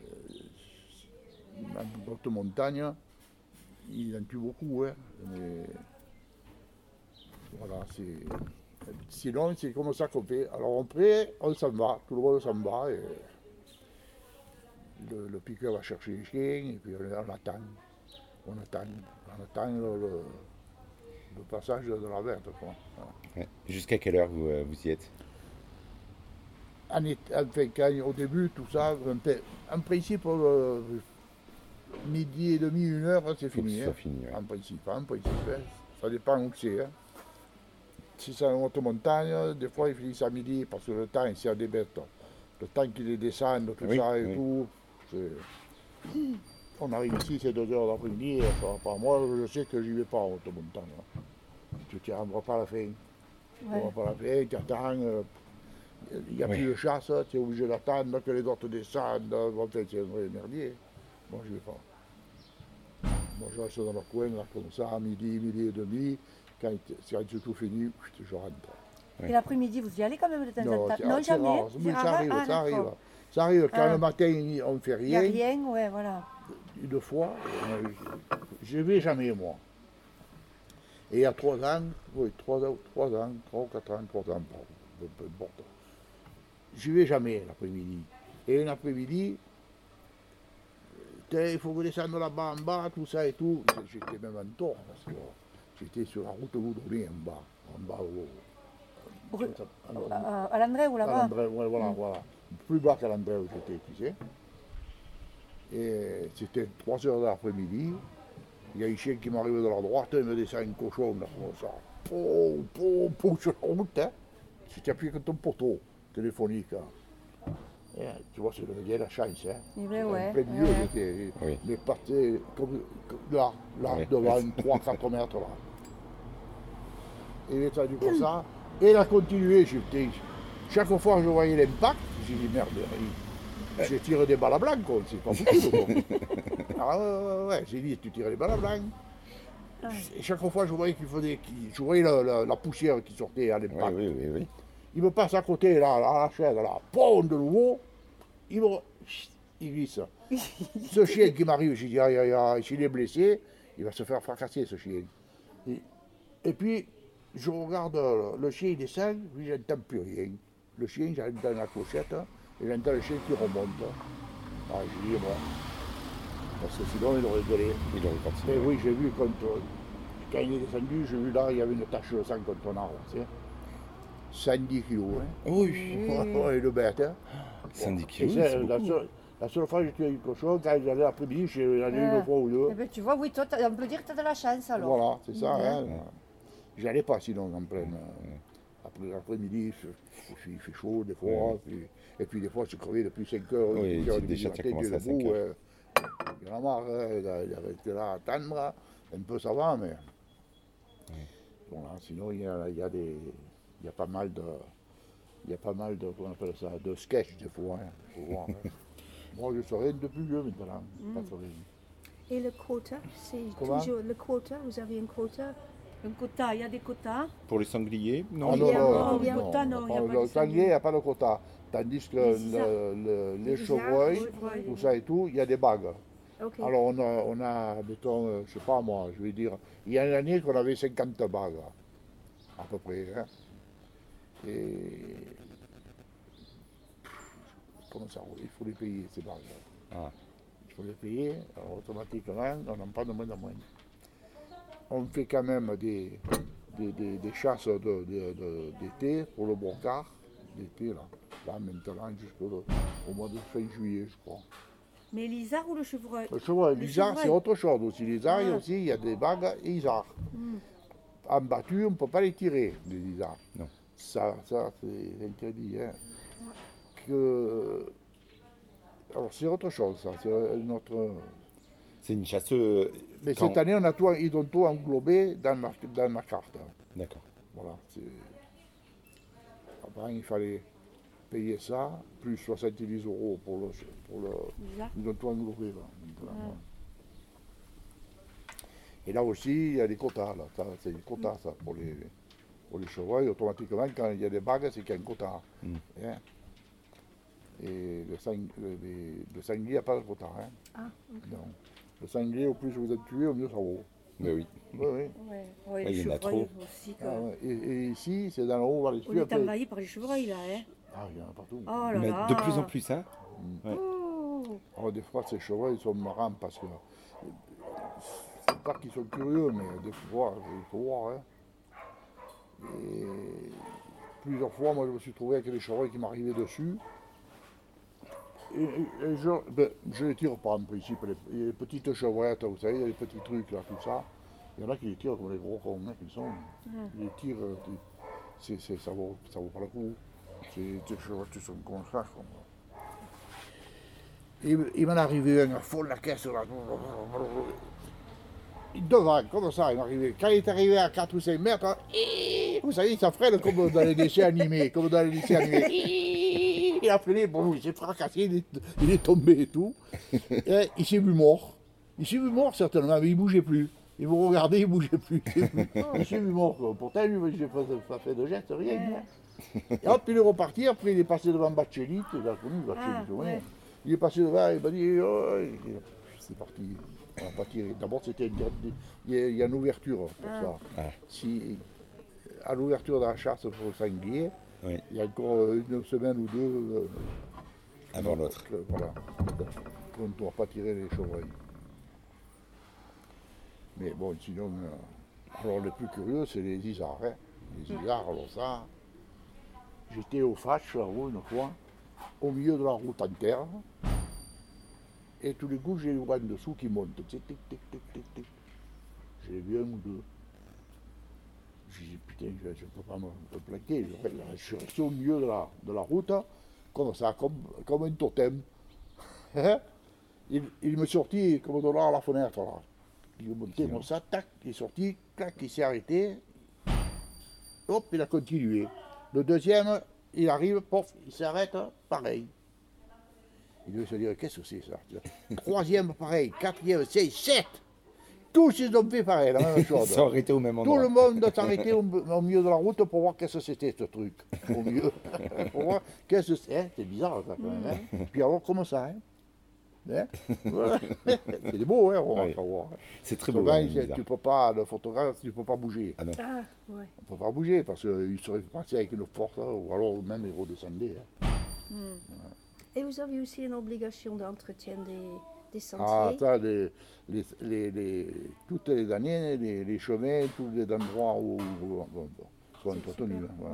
Dans d'autres montagnes, il en tue beaucoup. Hein. Mais voilà, c'est. Sinon, c'est comme ça qu'on fait. Alors après, on s'en va, tout le monde s'en va. Et le, le piqueur va chercher les chiens, et puis on, on attend. On attend. On attend le, le- le passage de la verte. Quoi. Voilà. Ouais. Jusqu'à quelle heure vous, euh, vous y êtes? En, enfin, quand, au début, tout ça, en, en principe, euh, midi et demi, une heure, c'est fini. Hein, fini ouais. En principe, en principe hein, ça dépend où c'est. Hein. Si c'est en haute montagne, des fois ils finissent à midi parce que le temps, s'il y a des bêtes, le temps qu'ils les descendent, tout oui, ça et oui. tout, c'est... On arrive ici, c'est deux heures d'après-midi, par moi, je sais que j'y vais pas en haute montagne. Hein. Tu ne rendras pas à la fin. Tu ne rendras pas à la fin, tu attends. Euh, il n'y a oui. plus de chasse, tu es obligé d'attendre que les autres descendent. En fait, c'est un vrai merdier. Moi, je ne vais pas. Moi, je reste dans le coin, là, comme ça, à midi, midi et demi. Quand c'est tout fini, je rentre. Oui. Et l'après-midi, vous y allez quand même de temps en temps? Non, jamais. Rare. Oui, ça arrive, ah, ça arrive. Ça arrive. Quand ah. le matin, on ne fait rien. Il n'y a rien, ouais, voilà. Une fois, je ne vais jamais, moi. Et il y a trois ans, oui, trois ans, trois ans, trois ou quatre ans, trois ans, peu importe. Je ne vais jamais l'après-midi. Et l'après-midi, il faut que descendre là-bas en bas, tout ça et tout. J'étais même en tort, parce que j'étais sur la route Goudronnier en bas. En bas au, au, à, à l'André ou là-bas? À l'André, ouais, voilà, mmh. voilà. Plus bas qu'à l'André où j'étais, tu sais. Et c'était trois heures de l'après-midi. Il y a un chien qui m'arrive de la droite, il me descend un cochon, là, comme ça. Pou, pou, pou, sur la route, hein. C'était appuyé comme ton poteau téléphonique. Hein. Et, tu vois, c'est le la chance, hein. Eh ben ouais. En plein milieu, ouais. J'étais, oui. Mais partait comme là, là, oui. devant trois à quatre mètres, là. Et il est descendu comme ça. Et il a continué, j'ai dit, chaque fois que je voyais l'impact, j'ai dit merde, j'ai tiré des balles à blanc, quoi, c'est pas possible. Ah ouais, ouais, j'ai dit, tu tires des balles à blanc. Ah. Et chaque fois je voyais qu'il faisait, qu'il, je voyais la, la, la poussière qui sortait à l'impact. Oui, oui, oui, oui. Il me passe à côté, là, à la chaise, là, pom, de nouveau, il me, il glisse. Ce chien qui m'arrive, j'ai dit, aïe, aïe, aïe, s'il est blessé, il va se faire fracasser, ce chien. Et, et puis, je regarde le chien, il descend, puis j'entends plus rien. Le chien, j'entends la clochette, et j'entends le chien qui remonte. Ah, j'ai dit, bon, parce que sinon, il aurait gueulé. Il aurait continué. Et oui, j'ai vu, quand, quand il est descendu, j'ai vu là, il y avait une tache de sang contre ton arbre, tu sais. cent dix kilos, hein. Oui. Ouais, le bête, hein. cent dix kilos, c'est, c'est la, seule, la seule fois que j'ai tué un cochon, quand j'allais l'après-midi, j'en ai eu une fois ou deux. Eh ben, tu vois, oui, toi, on peut dire que tu as de la chance, alors. Voilà, c'est ça, mmh. hein. J'allais pas sinon en pleine. Euh, après, après-midi, il fait chaud des fois, mmh. puis, et puis des fois je crevais depuis cinq heures. Oui, c'est déjà tu as commencé à cinq heures. Euh, il y en a marre, il restait là à attendre, un peu ça va, mais. Mmh. Bon, là, sinon il y a, il y a des. Il y a pas mal de. Il y a pas mal de. Comment on appelle ça? De sketchs des fois, hein, faut voir, hein. Moi je serai depuis vieux maintenant. Mmh. Pas et le quota, c'est toujours le quota, vous avez un quota? Un quota, il y a des quotas. Pour les sangliers? Non, non, non, non, non, quota, non, non, non le sanglier, il n'y a pas de quota. Tandis que le, le, le, les chevreuils, tout ça et tout, il y a des bagues. Okay. Alors on a, on a, mettons, je ne sais pas moi, je vais dire, il y a une année qu'on avait cinquante bagues, à peu près. Hein. Et comment ça, il faut les payer, ces bagues. Ah. Il faut les payer, alors automatiquement, on en prend de moins en moins. On fait quand même des, des, des, des chasses de, de, de, d'été pour le brocard, d'été là, là maintenant jusqu'au au mois de fin juillet je crois. Mais l'isard ou le chevreuil? Le chevreuil, l'isard c'est autre chose aussi, l'isard ah. aussi il y a des bagues et isards. Mm. En battu on ne peut pas les tirer, les isards. Non. Ça, ça c'est interdit. Hein. Que... Alors c'est autre chose ça, c'est notre... C'est une chasse. Mais quand... cette année, on a tout, ils ont tout englobé dans ma, dans ma carte. D'accord. Voilà. C'est... Après, il fallait payer ça, plus soixante-dix euros pour le. Pour le... Ils ont tout englobé. Là. Là, ouais. Et là aussi, il y a des quotas. Là. Ça, c'est des quotas, ça, pour les, pour les chevreuils. Automatiquement, quand il y a des bagues, c'est qu'il y a un quota. Mm. Hein? Et le, sang... le, le sanglier, il n'y a pas de quota. Hein? Ah, okay. Non. Le sanglier, au plus vous êtes tué, au mieux ça vaut. Mais oui. Oui, oui. Ouais, ouais, il y en a trop. Aussi, ah, ouais. et, et ici, c'est dans le haut, on va les tuer. On est envahi par les chevreuils, là, hein. Ah, il y en a partout. Oh là Mais là. de plus en plus, hein. Mm. Ouais. Oh. Alors, des fois, ces chevreuils, ils sont marrants parce que c'est pas qu'ils sont curieux, mais des fois, il faut voir. Hein. Et plusieurs fois, moi, je me suis trouvé avec les chevreuils qui m'arrivaient dessus. Et, et- et je, ben, je les tire pas en principe, les, les petites chevrettes, vous savez, les petits trucs là, tout ça. Il y en a qui les tirent comme les gros cons, hein, qui sont. Ils les tirent, euh, c'est, c'est, ça, vaut, ça vaut pas le coup. C'est des chevrettes qui sont comme ça. Comme... Il, il m'en est arrivé un à fond de la caisse là. Devant, comme ça, il m'est arrivé. Quand il est arrivé à quatre ou cinq mètres, hein, vous savez, ça freine comme dans les dessins animés, comme dans les dessins animés. Il a freiné, bon, il s'est fracassé, il est, il est tombé et tout. Et il s'est vu mort. Il s'est vu mort certainement, mais il ne bougeait plus. Il vous regardait, il ne bougeait plus. Il s'est vu mort. Pourtant, lui, je n'ai pas, pas fait de geste, rien. Et hop, il est reparti, après il est passé devant Bachelite, il a connu Bachelite, Ah, ouais. ouais. Il est passé devant, il m'a dit, oh, et c'est parti. On n'a pas tiré. D'abord, c'était une- il y, a, il y a une ouverture pour Ah. ça. Ah. Si, à l'ouverture de la chasse pour le sanglier, Oui. il y a encore une semaine ou deux euh, Avant l'autre. que- voilà. On ne doit pas tirer les chevreuils. Mais bon, sinon, euh, alors le plus curieux, c'est les isards. Hein. Les isards, alors ça, j'étais au Fatch, là-haut, une fois, au milieu de la route en terre, et tous les coups, j'ai le vent dessous qui monte. Tic, tic, tic, tic, tic, tic. J'ai vu un ou deux. J'ai dit, putain, je ne peux pas me, me plaquer. Je suis resté au milieu de la, de la route, comme ça, comme, comme un totem. Hein? il, il me sortit comme de là à la fenêtre, là. Il est monté comme ça, tac, il est sorti, tac, il s'est arrêté. Hop, il a continué. Le deuxième, il arrive, pof, il s'arrête, pareil. Il devait se dire, qu'est-ce que c'est ça? Troisième, pareil. Quatrième, cinq, sept. Tous ils ont fait pareil, la même chose. Ils sont arrêtés au même Tout endroit. le monde s'arrêtait au, au milieu de la route pour voir qu'est-ce que c'était ce truc. Au milieu. Pour voir qu'est-ce que c'est. Hein, c'est bizarre ça quand même. Hein. Puis alors, comment ça hein? Hein? Voilà. C'est beau, hein, on va Oui. savoir. C'est très beau. Souvent, hein, il- bizarre. tu peux pas, le photographe, tu ne peux pas bouger. Ah, ouais. On ne peut pas bouger parce qu'il serait parti avec une force, hein, ou alors même il redescendait. Hein. Et vous avez aussi une obligation d'entretien des, des Ah, sentiers. ça, les, les, les, les- toutes les années, les, les chemins, tous les endroits où, où- où- où- sont entretenus. hein, ouais,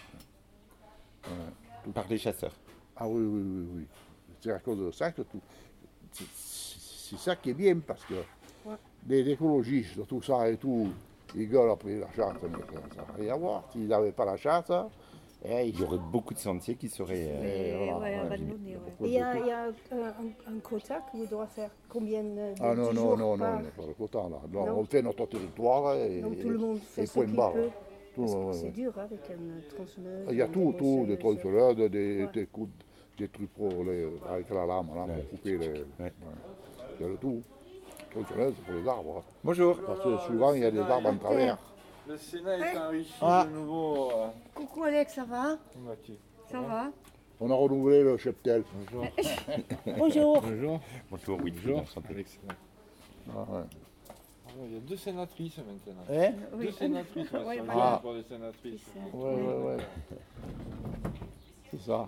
ouais. Par les chasseurs. Ah oui, oui, oui, oui. C'est à cause de ça que tout. C'est c'est ça qui est bien parce que Ouais. les écologistes, tout ça et tout, ils gueulent après la chasse, mais ça n'a rien à voir. S'ils n'avaient pas la chasse, eh, Il y aurait beaucoup de sentiers qui seraient. euh, Et voilà, ouais, ouais, abandonné, ouais. beaucoup Et il y de a, trucs. il y a un, un- un quota que vous devez faire combien de, Ah non, de non, jours non, non, par... il n'y a pas de quota là. Non, Non. on fait notre territoire et, Donc tout le monde fait et ce point qu'il barre. peut. Tout, Parce que ouais, ouais, c'est ouais. dur hein, avec une tronçonneuse. Il y a ou tout, des tout, des brosseuses. tronçonneuses, des, Ouais. des, coups, des trucs pour les, avec la lame là, Ouais. pour couper les. Ouais. Ouais. Il y a de tout. Tronçonneuses pour les arbres. Bonjour. Parce que souvent il y a des arbres en travers. Le Sénat est enrichi Ah. de nouveau. euh, Coucou Alex, ça va? Mathieu. Ça va? On a renouvelé le cheptel. Bonjour. Bonjour. Bonjour. Bonjour, oui, Bonjour. enchanté. Excellent. Ah, ouais. Ah ouais, il y a deux sénatrices maintenant. Hein? Deux Oui. sénatrices, ouais, Ouais, sur le voilà. pour les sénatrices. C'est- Ouais, ouais, ouais. C'est ça.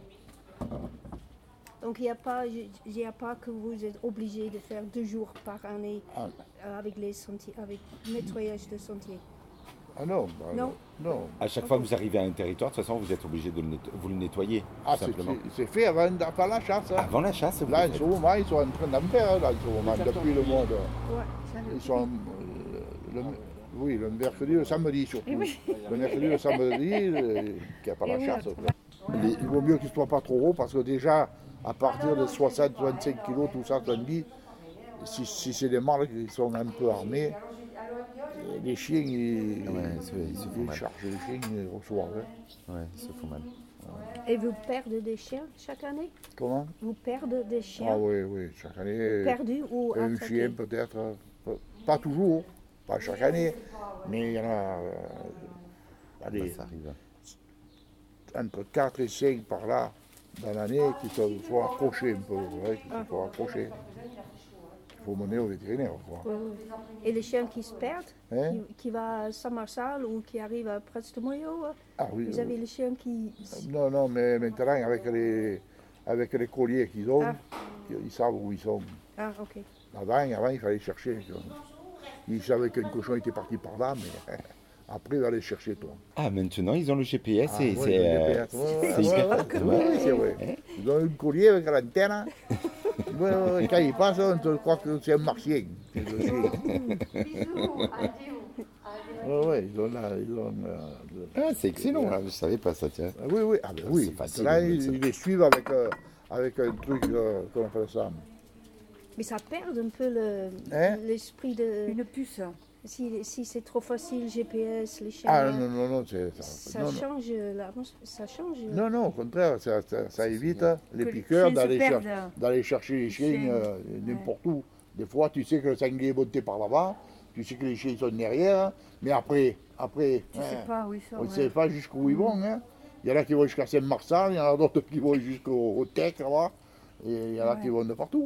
Donc il n'y a, pas- il y a pas que vous êtes obligé de faire deux jours par année Ah, euh, avec les sentiers, avec le nettoyage de sentiers. ah non, bah, Non. non. À chaque fois que vous arrivez à un territoire, de toute façon, vous êtes obligé de le netto- vous le nettoyer, Ah, tout c'est simplement. c'est- c'est fait avant, avant la chasse. hein. Avant la chasse, vous Là, le en faites. ce moment, ils sont en train d'en faire, hein, là, en ce moment, depuis le mois de... Ouais, ça Ils sont, euh, le, oui, le mercredi, le samedi surtout. Le mercredi, le samedi, le- qu'il n'y a pas la oui, chasse. la- quoi. Les- il vaut mieux qu'ils ne soient pas trop hauts parce que déjà, à partir de soixante, soixante-cinq kilos, tout ça, soixante-dix, si, si c'est des mâles qui sont un peu armés, euh, les chiens, ils, Ouais, ils se- ils se font ils mal. chargent les chiens, ils reçoivent. hein. Ouais, ils se font mal. Et vous perdez des chiens chaque année? Comment? Vous perdez des chiens Ah oui, oui, chaque année. perdus ou Un attaqués? chien peut-être, euh, pas toujours, pas chaque année, mais il y en a euh, allez, Ça arrive. entre quatre et cinq par là dans l'année qui se font accrocher un peu, ouais, qui se font accrocher. Il faut mener au vétérinaire. Quoi. Ouais, ouais. Et les chiens qui se perdent, Hein? qui, qui va à Saint-Marçal ou qui arrivent à Prest-de-Moyo, hein? Ah oui, Vous oui. avez les chiens qui... Non, non, mais maintenant avec les, avec les colliers qu'ils ont, Ah. ils savent où ils sont. Ah, ok. Avant, avant il fallait chercher. quoi. ils savaient qu'un cochon était parti par là, mais après, ils allaient chercher toi. Ah, maintenant, ils ont le G P S Ah, et ouais, c'est... le euh, G P S, ouais, c'est ouais, hyper ouais, pratique. ouais, ouais, c'est vrai. Ils ont un collier avec l'antenne. Ouais, ouais, quand ils passent, on te croit que c'est un martien. C'est le chien. Ouais, ouais, ils ont là, ils ont, euh, le- Ah, c'est excellent, là. Je savais pas ça, tiens. Ah oui, oui, ah ben oui. C'est facile, Là, de mettre ils, ça. ils les suivent avec, euh, avec un truc, euh, comment on appelle ça? Mais ça perd un peu le- Hein l'esprit de... Une puce. Si, si c'est trop facile, G P S, les chaînes, Ah non, non, non, c'est ça. ça non, non. change l'atmosphère, ça change... Non, non, au contraire, ça, ça, ça évite les Que les piqueurs chiens se d'aller cher- perdent. d'aller chercher les chiens chiens. euh, n'importe où. Des fois, tu sais que le sanglier est monté par là-bas, tu sais que les chiens sont derrière, mais après, après, Tu hein, sais pas où ils sont. on ne ouais. sait pas jusqu'où ils vont. Hein. Il y en a qui vont jusqu'à Saint-Marçal, il y en a d'autres qui vont jusqu'au au Tech, là-bas, et il y en a Ouais. qui vont de partout.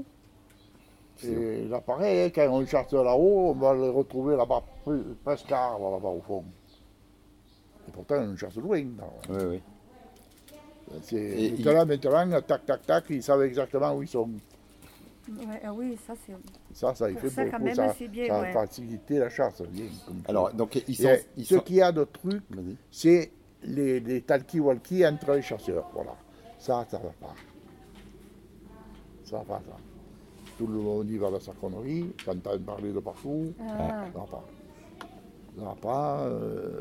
Et là, pareil, hein, quand on chasse là-haut, on va les retrouver là-bas, pre- presque à Arles, là-bas au fond. Et pourtant, on chasse loin. là. Oui, oui. C'est Et maintenant, maintenant, tac, tac, tac, ils savent exactement où ils sont. Ouais, ah oui, ça c'est. Ça, ça, il Pour fait ça, quand beaucoup, même, ça, c'est bien, ça ouais. a facilité la chasse. Bien, comme ça. Alors, donc, ils Et, sont... Ils ce sont... qu'il y a de trucs, Vas-y. c'est les, les talkie-walkie entre les chasseurs. Voilà. Ça, ça va pas. Ça va pas, ça. Tout le monde y va dans sa connerie, t'entends parler de partout. Ah. Ça va pas. Ça va pas. euh,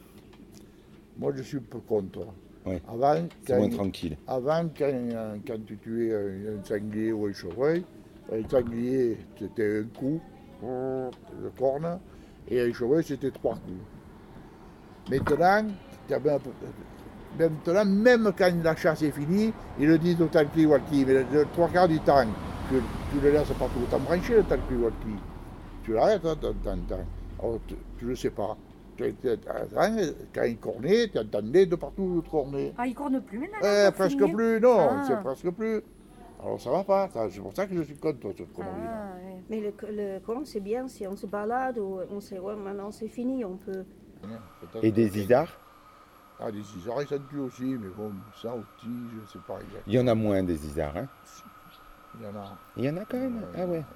Moi, je suis un peu contre. Ouais. Avant, C'est quand, moins tranquille. avant quand, euh, quand tu tuais un, un sanglier ou un chevreuil, un sanglier, c'était un coup de corne, et un chevreuil, c'était trois coups. Maintenant, t'as un peu- maintenant, même quand la chasse est finie, ils le disent au talkie-walkie, mais le, le trois quarts du temps, tu, tu le laisses pas tout le temps brancher, le talkie-walkie. Tu l'arrêtes, hein, de temps en temps. Alors, tu ne le sais pas. Tu- tu- Avant, quand il cornait, tu entendais de partout le corner. Ah, ils cornent plus maintenant. Eh, pour presque finir. plus, non, Ah. c'est presque plus. Alors ça va pas, ça, c'est pour ça que je suis contre cette connerie. Ah, ouais. Mais le, le courant, c'est bien si on se balade ou on sait, ouais, maintenant c'est fini, on peut... Et des isards? Ah, des isards, ils s'en tuent aussi, mais bon, ça, au tige, c'est pas exact. Il y en a moins des isards, hein? Il y en a. Il y en a quand même? Ah ouais.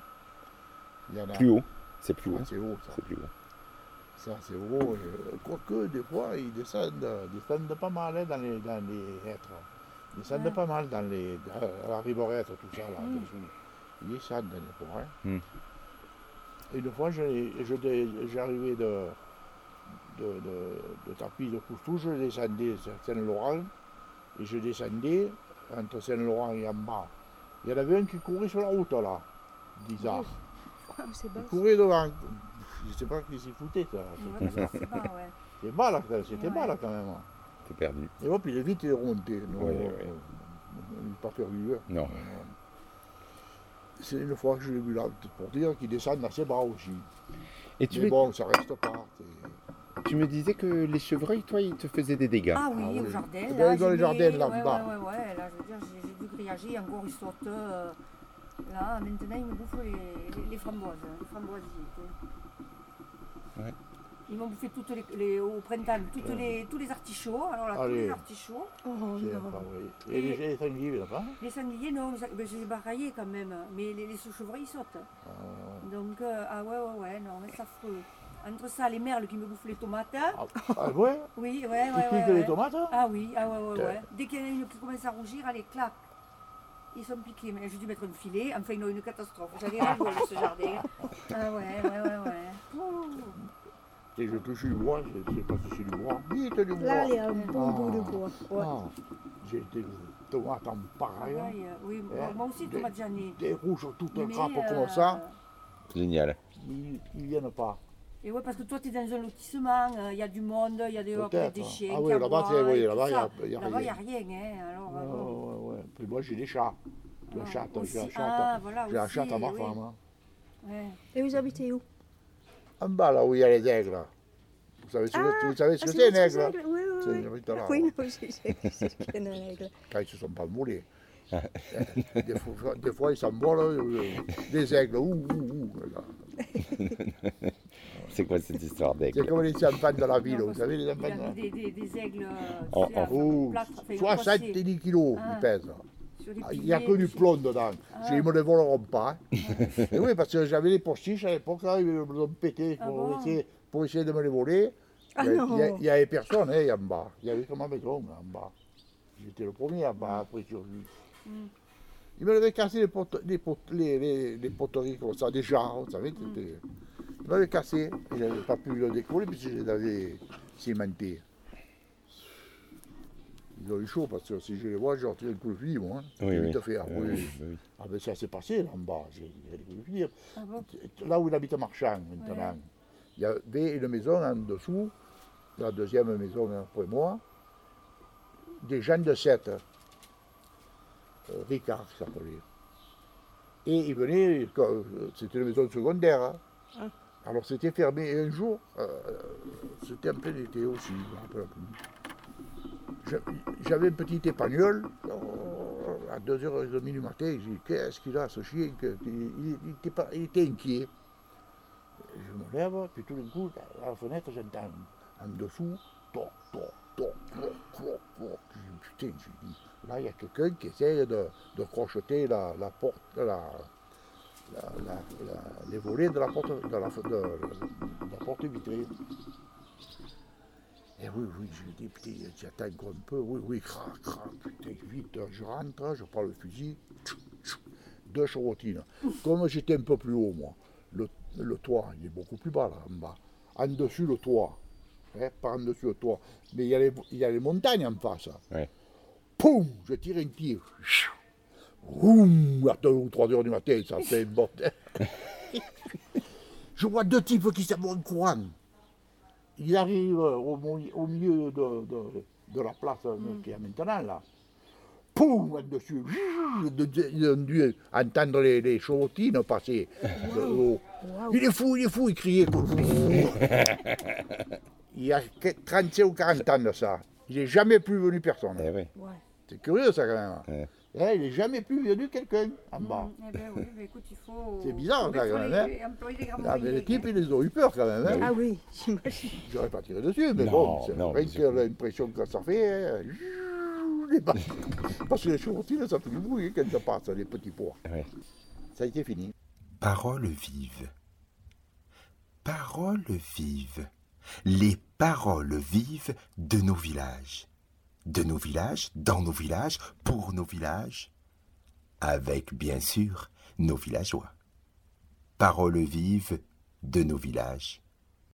Il y en a. Plus haut. C'est plus haut. Ah, c'est haut, ça. C'est plus haut. Ça, c'est haut. et, Quoique, des fois, ils descendent, ils descendent pas mal hein, dans, les, dans les hêtres. Ils descendent Ah. pas mal dans les, à la rivorette, tout ça, là, dessous. Ils descendent des fois. Hein. Mm. Et une fois, j'ai- je dé- j'arrivais de, de, de, de Tapis de Coustou, je descendais sur Saint-Laurent, et je descendais entre Saint-Laurent et en bas. Il y en avait un qui courait sur la route, là, d'Isard. Ah, c'est Il bas. courait devant. Je ne sais pas qui s'y foutait, ça. Ouais, parce que c'est bas, ouais. C'est bas, là, c'était Ouais. bas, là, quand même. C'est perdu. Et hop, il est vite, il est remonté. Non, Ouais, euh, ouais. il n'est pas perdu. hein. Non. C'est une fois que je l'ai vu là, pour dire qu'il descend dans ses bras aussi. Et tu Mais me, bon, ça reste pas. c'est- tu me disais que les chevreuils, toi, ils te faisaient des dégâts. Ah oui, Ah au oui. jardin. Eh ben, Là, dans les j'ai jardins, mis- là, ouais, bas. Ouais, ouais, ouais. Là, je veux dire, j'ai j'ai vu grillager, encore ils sautent. euh, Là, maintenant, ils me bouffent les, les, les framboises, hein, les framboisiers. tu sais. Ouais. Ils m'ont bouffé toutes les, les- au printemps toutes les, tous les artichauts. Alors là, tous Allez. les artichauts. Oh c'est non. pas vrai. Et les les sangliers, il n'y en a pas. Les sangliers, non, ça- ben, je les ai baraillés quand même. Mais les, les sous-chevreuils, ils sautent. Donc, euh, ah ouais, ouais, ouais, non, mais c'est affreux. Entre ça, les merles qui me bouffent les tomates. Ah, ah ouais. Oui, ouais, ouais, Tu ouais. piques ouais. les tomates hein? Ah oui, ah ouais, ouais, Putain. ouais. Dès qu'il y en a une qui commence à rougir, allez, clac. Ils sont piqués, mais j'ai dû mettre un filet. Enfin, non, une catastrophe. J'avais rigolé ce jardin. Ah ouais, ouais, ouais, ouais. Ouh. Et je touche du bois, je ne sais pas si c'est du bois. Vite du bois. Là, il y a un bon Ah. bout de bois. Ouais. Ah, j'ai des tomates en pareil. hein. Pareil, euh, oui, Eh, moi aussi, des- tomate j'en ai. Des rouges toutes Mais, grappes euh, comme ça, Génial. ils ne viennent pas. Et ouais, parce que toi, tu es dans un lotissement, il y a du monde, il y a des, Peut-être, des hein. chiens. Ah qui oui, là-bas, aboient c'est- oui, et tout là-bas, il y a- ça. il y a Là-bas, il n'y a rien. rien. Hein. Alors, Ouais, euh, bon. ouais, ouais. Puis moi, j'ai des chats. Le Ah, chat, j'ai aussi. un chat. Ah, voilà, j'ai un aussi, chat à ma oui. femme. hein. Ouais. Et vous habitez où? En bas, là où il y a les aigles. là. Vous savez ce que, vous savez ce Ah, que c'est, un votre aigle? aigle. Oui, oui, C'est oui. j'habite là. Oui, non, je sais je sais ce qu'est un aigle. Quand ils ne se sont pas moulés. des, fois, des fois, ils s'envolent, euh, des aigles. Ouh, ouh, ouh. là. C'est quoi cette histoire C'est d'aigle? comme les enfants de la ville, Non, vous parce savez, les qu'il enfants. a mis des, des, des aigles euh, Oh, tu sais, à oh. faire Ouh, plâtre, enfin, soixante-dix kilos, Ah. ils pèsent. Il n'y a que du plomb dedans. Ah. Ils ne me les voleront pas. Hein. Et oui, parce que j'avais les postiches à l'époque, là, ils me les ont pété Ah pour, bon essayer, pour essayer de me les voler. Ah Il non. n'y avait personne hein, en bas. Il y avait que ma maison en bas. J'étais le premier en bas, après sur lui. Mm. Il me l'avait cassé les, pot les, pot les, les, les poteries comme ça, des jarres, vous savez. Mm. Il m'avait cassé. Je n'avais pas pu le décoller puisque je les avais cimentés. Ils ont eu chaud parce que si je les vois, je leur tire un coup de fusil, moi. Hein. Oui, oui. Te faire. Euh, Oui. oui. Ah ben ça s'est passé là en bas, j'ai j'ai des coups de fusil. Ah bon? Là où il habite Marchand maintenant, Ouais. il y avait une maison en dessous, la deuxième maison après moi, des gens de Sète, euh, Ricard qui s'appelait. Et ils venaient, quand- c'était une maison secondaire, hein. Ah. Alors c'était fermé, et un jour, euh, c'était en plein été aussi, je me rappelle plus. Je- J'avais un petit épagnol, oh, à deux heures trente du matin, j'ai dit, qu'est-ce qu'il a ce chien que- il, il- il était pas- il était inquiet. Je me lève, puis tout d'un coup, à la fenêtre, j'entends en dessous, toc, toc, toc, toc, toc, toc. Je dis, putain, je dis, là, il y a quelqu'un qui essaie de, de crocheter la, la porte, la, la, la, la- les volets de la porte, de la, de, de la porte vitrée. Et oui, oui, je lui dis, putain, j'attends encore un peu, oui, oui, crac, crac, putain, vite, je rentre, je prends le fusil, tchou, tchou, deux chevrottines. Comme j'étais un peu plus haut, moi, le, le toit, il est beaucoup plus bas, là, en bas. En dessus, le toit, hein, pas en dessus le toit, mais il y a les, il y a les montagnes en face. Ouais. Poum, je tire un tir. Oum, à deux ou trois heures du matin, ça fait une bordel. Je vois deux types qui s'aiment en courant. Ils arrivent au, mo- au milieu de, de, de la place euh, Mm. qu'il y a maintenant, là. Poum, là-dessus. Ils ont dû entendre les, les chevrottines passer. de haut. Wow. Il est fou, il est fou, il criait. Il y a trente-cinq ou quarante ans de ça. Il n'est jamais plus venu personne. Eh oui. Ouais. C'est curieux, ça, quand même. Ouais. Eh, il n'est jamais plus venu quelqu'un en bas. Mm. Eh ben oui, ben écoute, il faut. C'est bizarre, faut ça, mettre quand les- même, employer les grands Ah, mais moyens, les types, hein. ils ont eu peur, quand même. Hein. Ah oui, j'imagine. J'aurais pas tiré dessus, mais Non, bon, c'est non, vrai bien que sûr. l'impression que ça fait. hein, les balles. Parce que les chevrottines, ça fait du bruit hein, quand ça passe, les petits pois. Ouais. Ça a été fini. Paroles vives. Paroles vives. Les paroles vives de nos villages. De nos villages, dans nos villages, pour nos villages. Avec, bien sûr, nos villageois. Paroles vives de nos villages.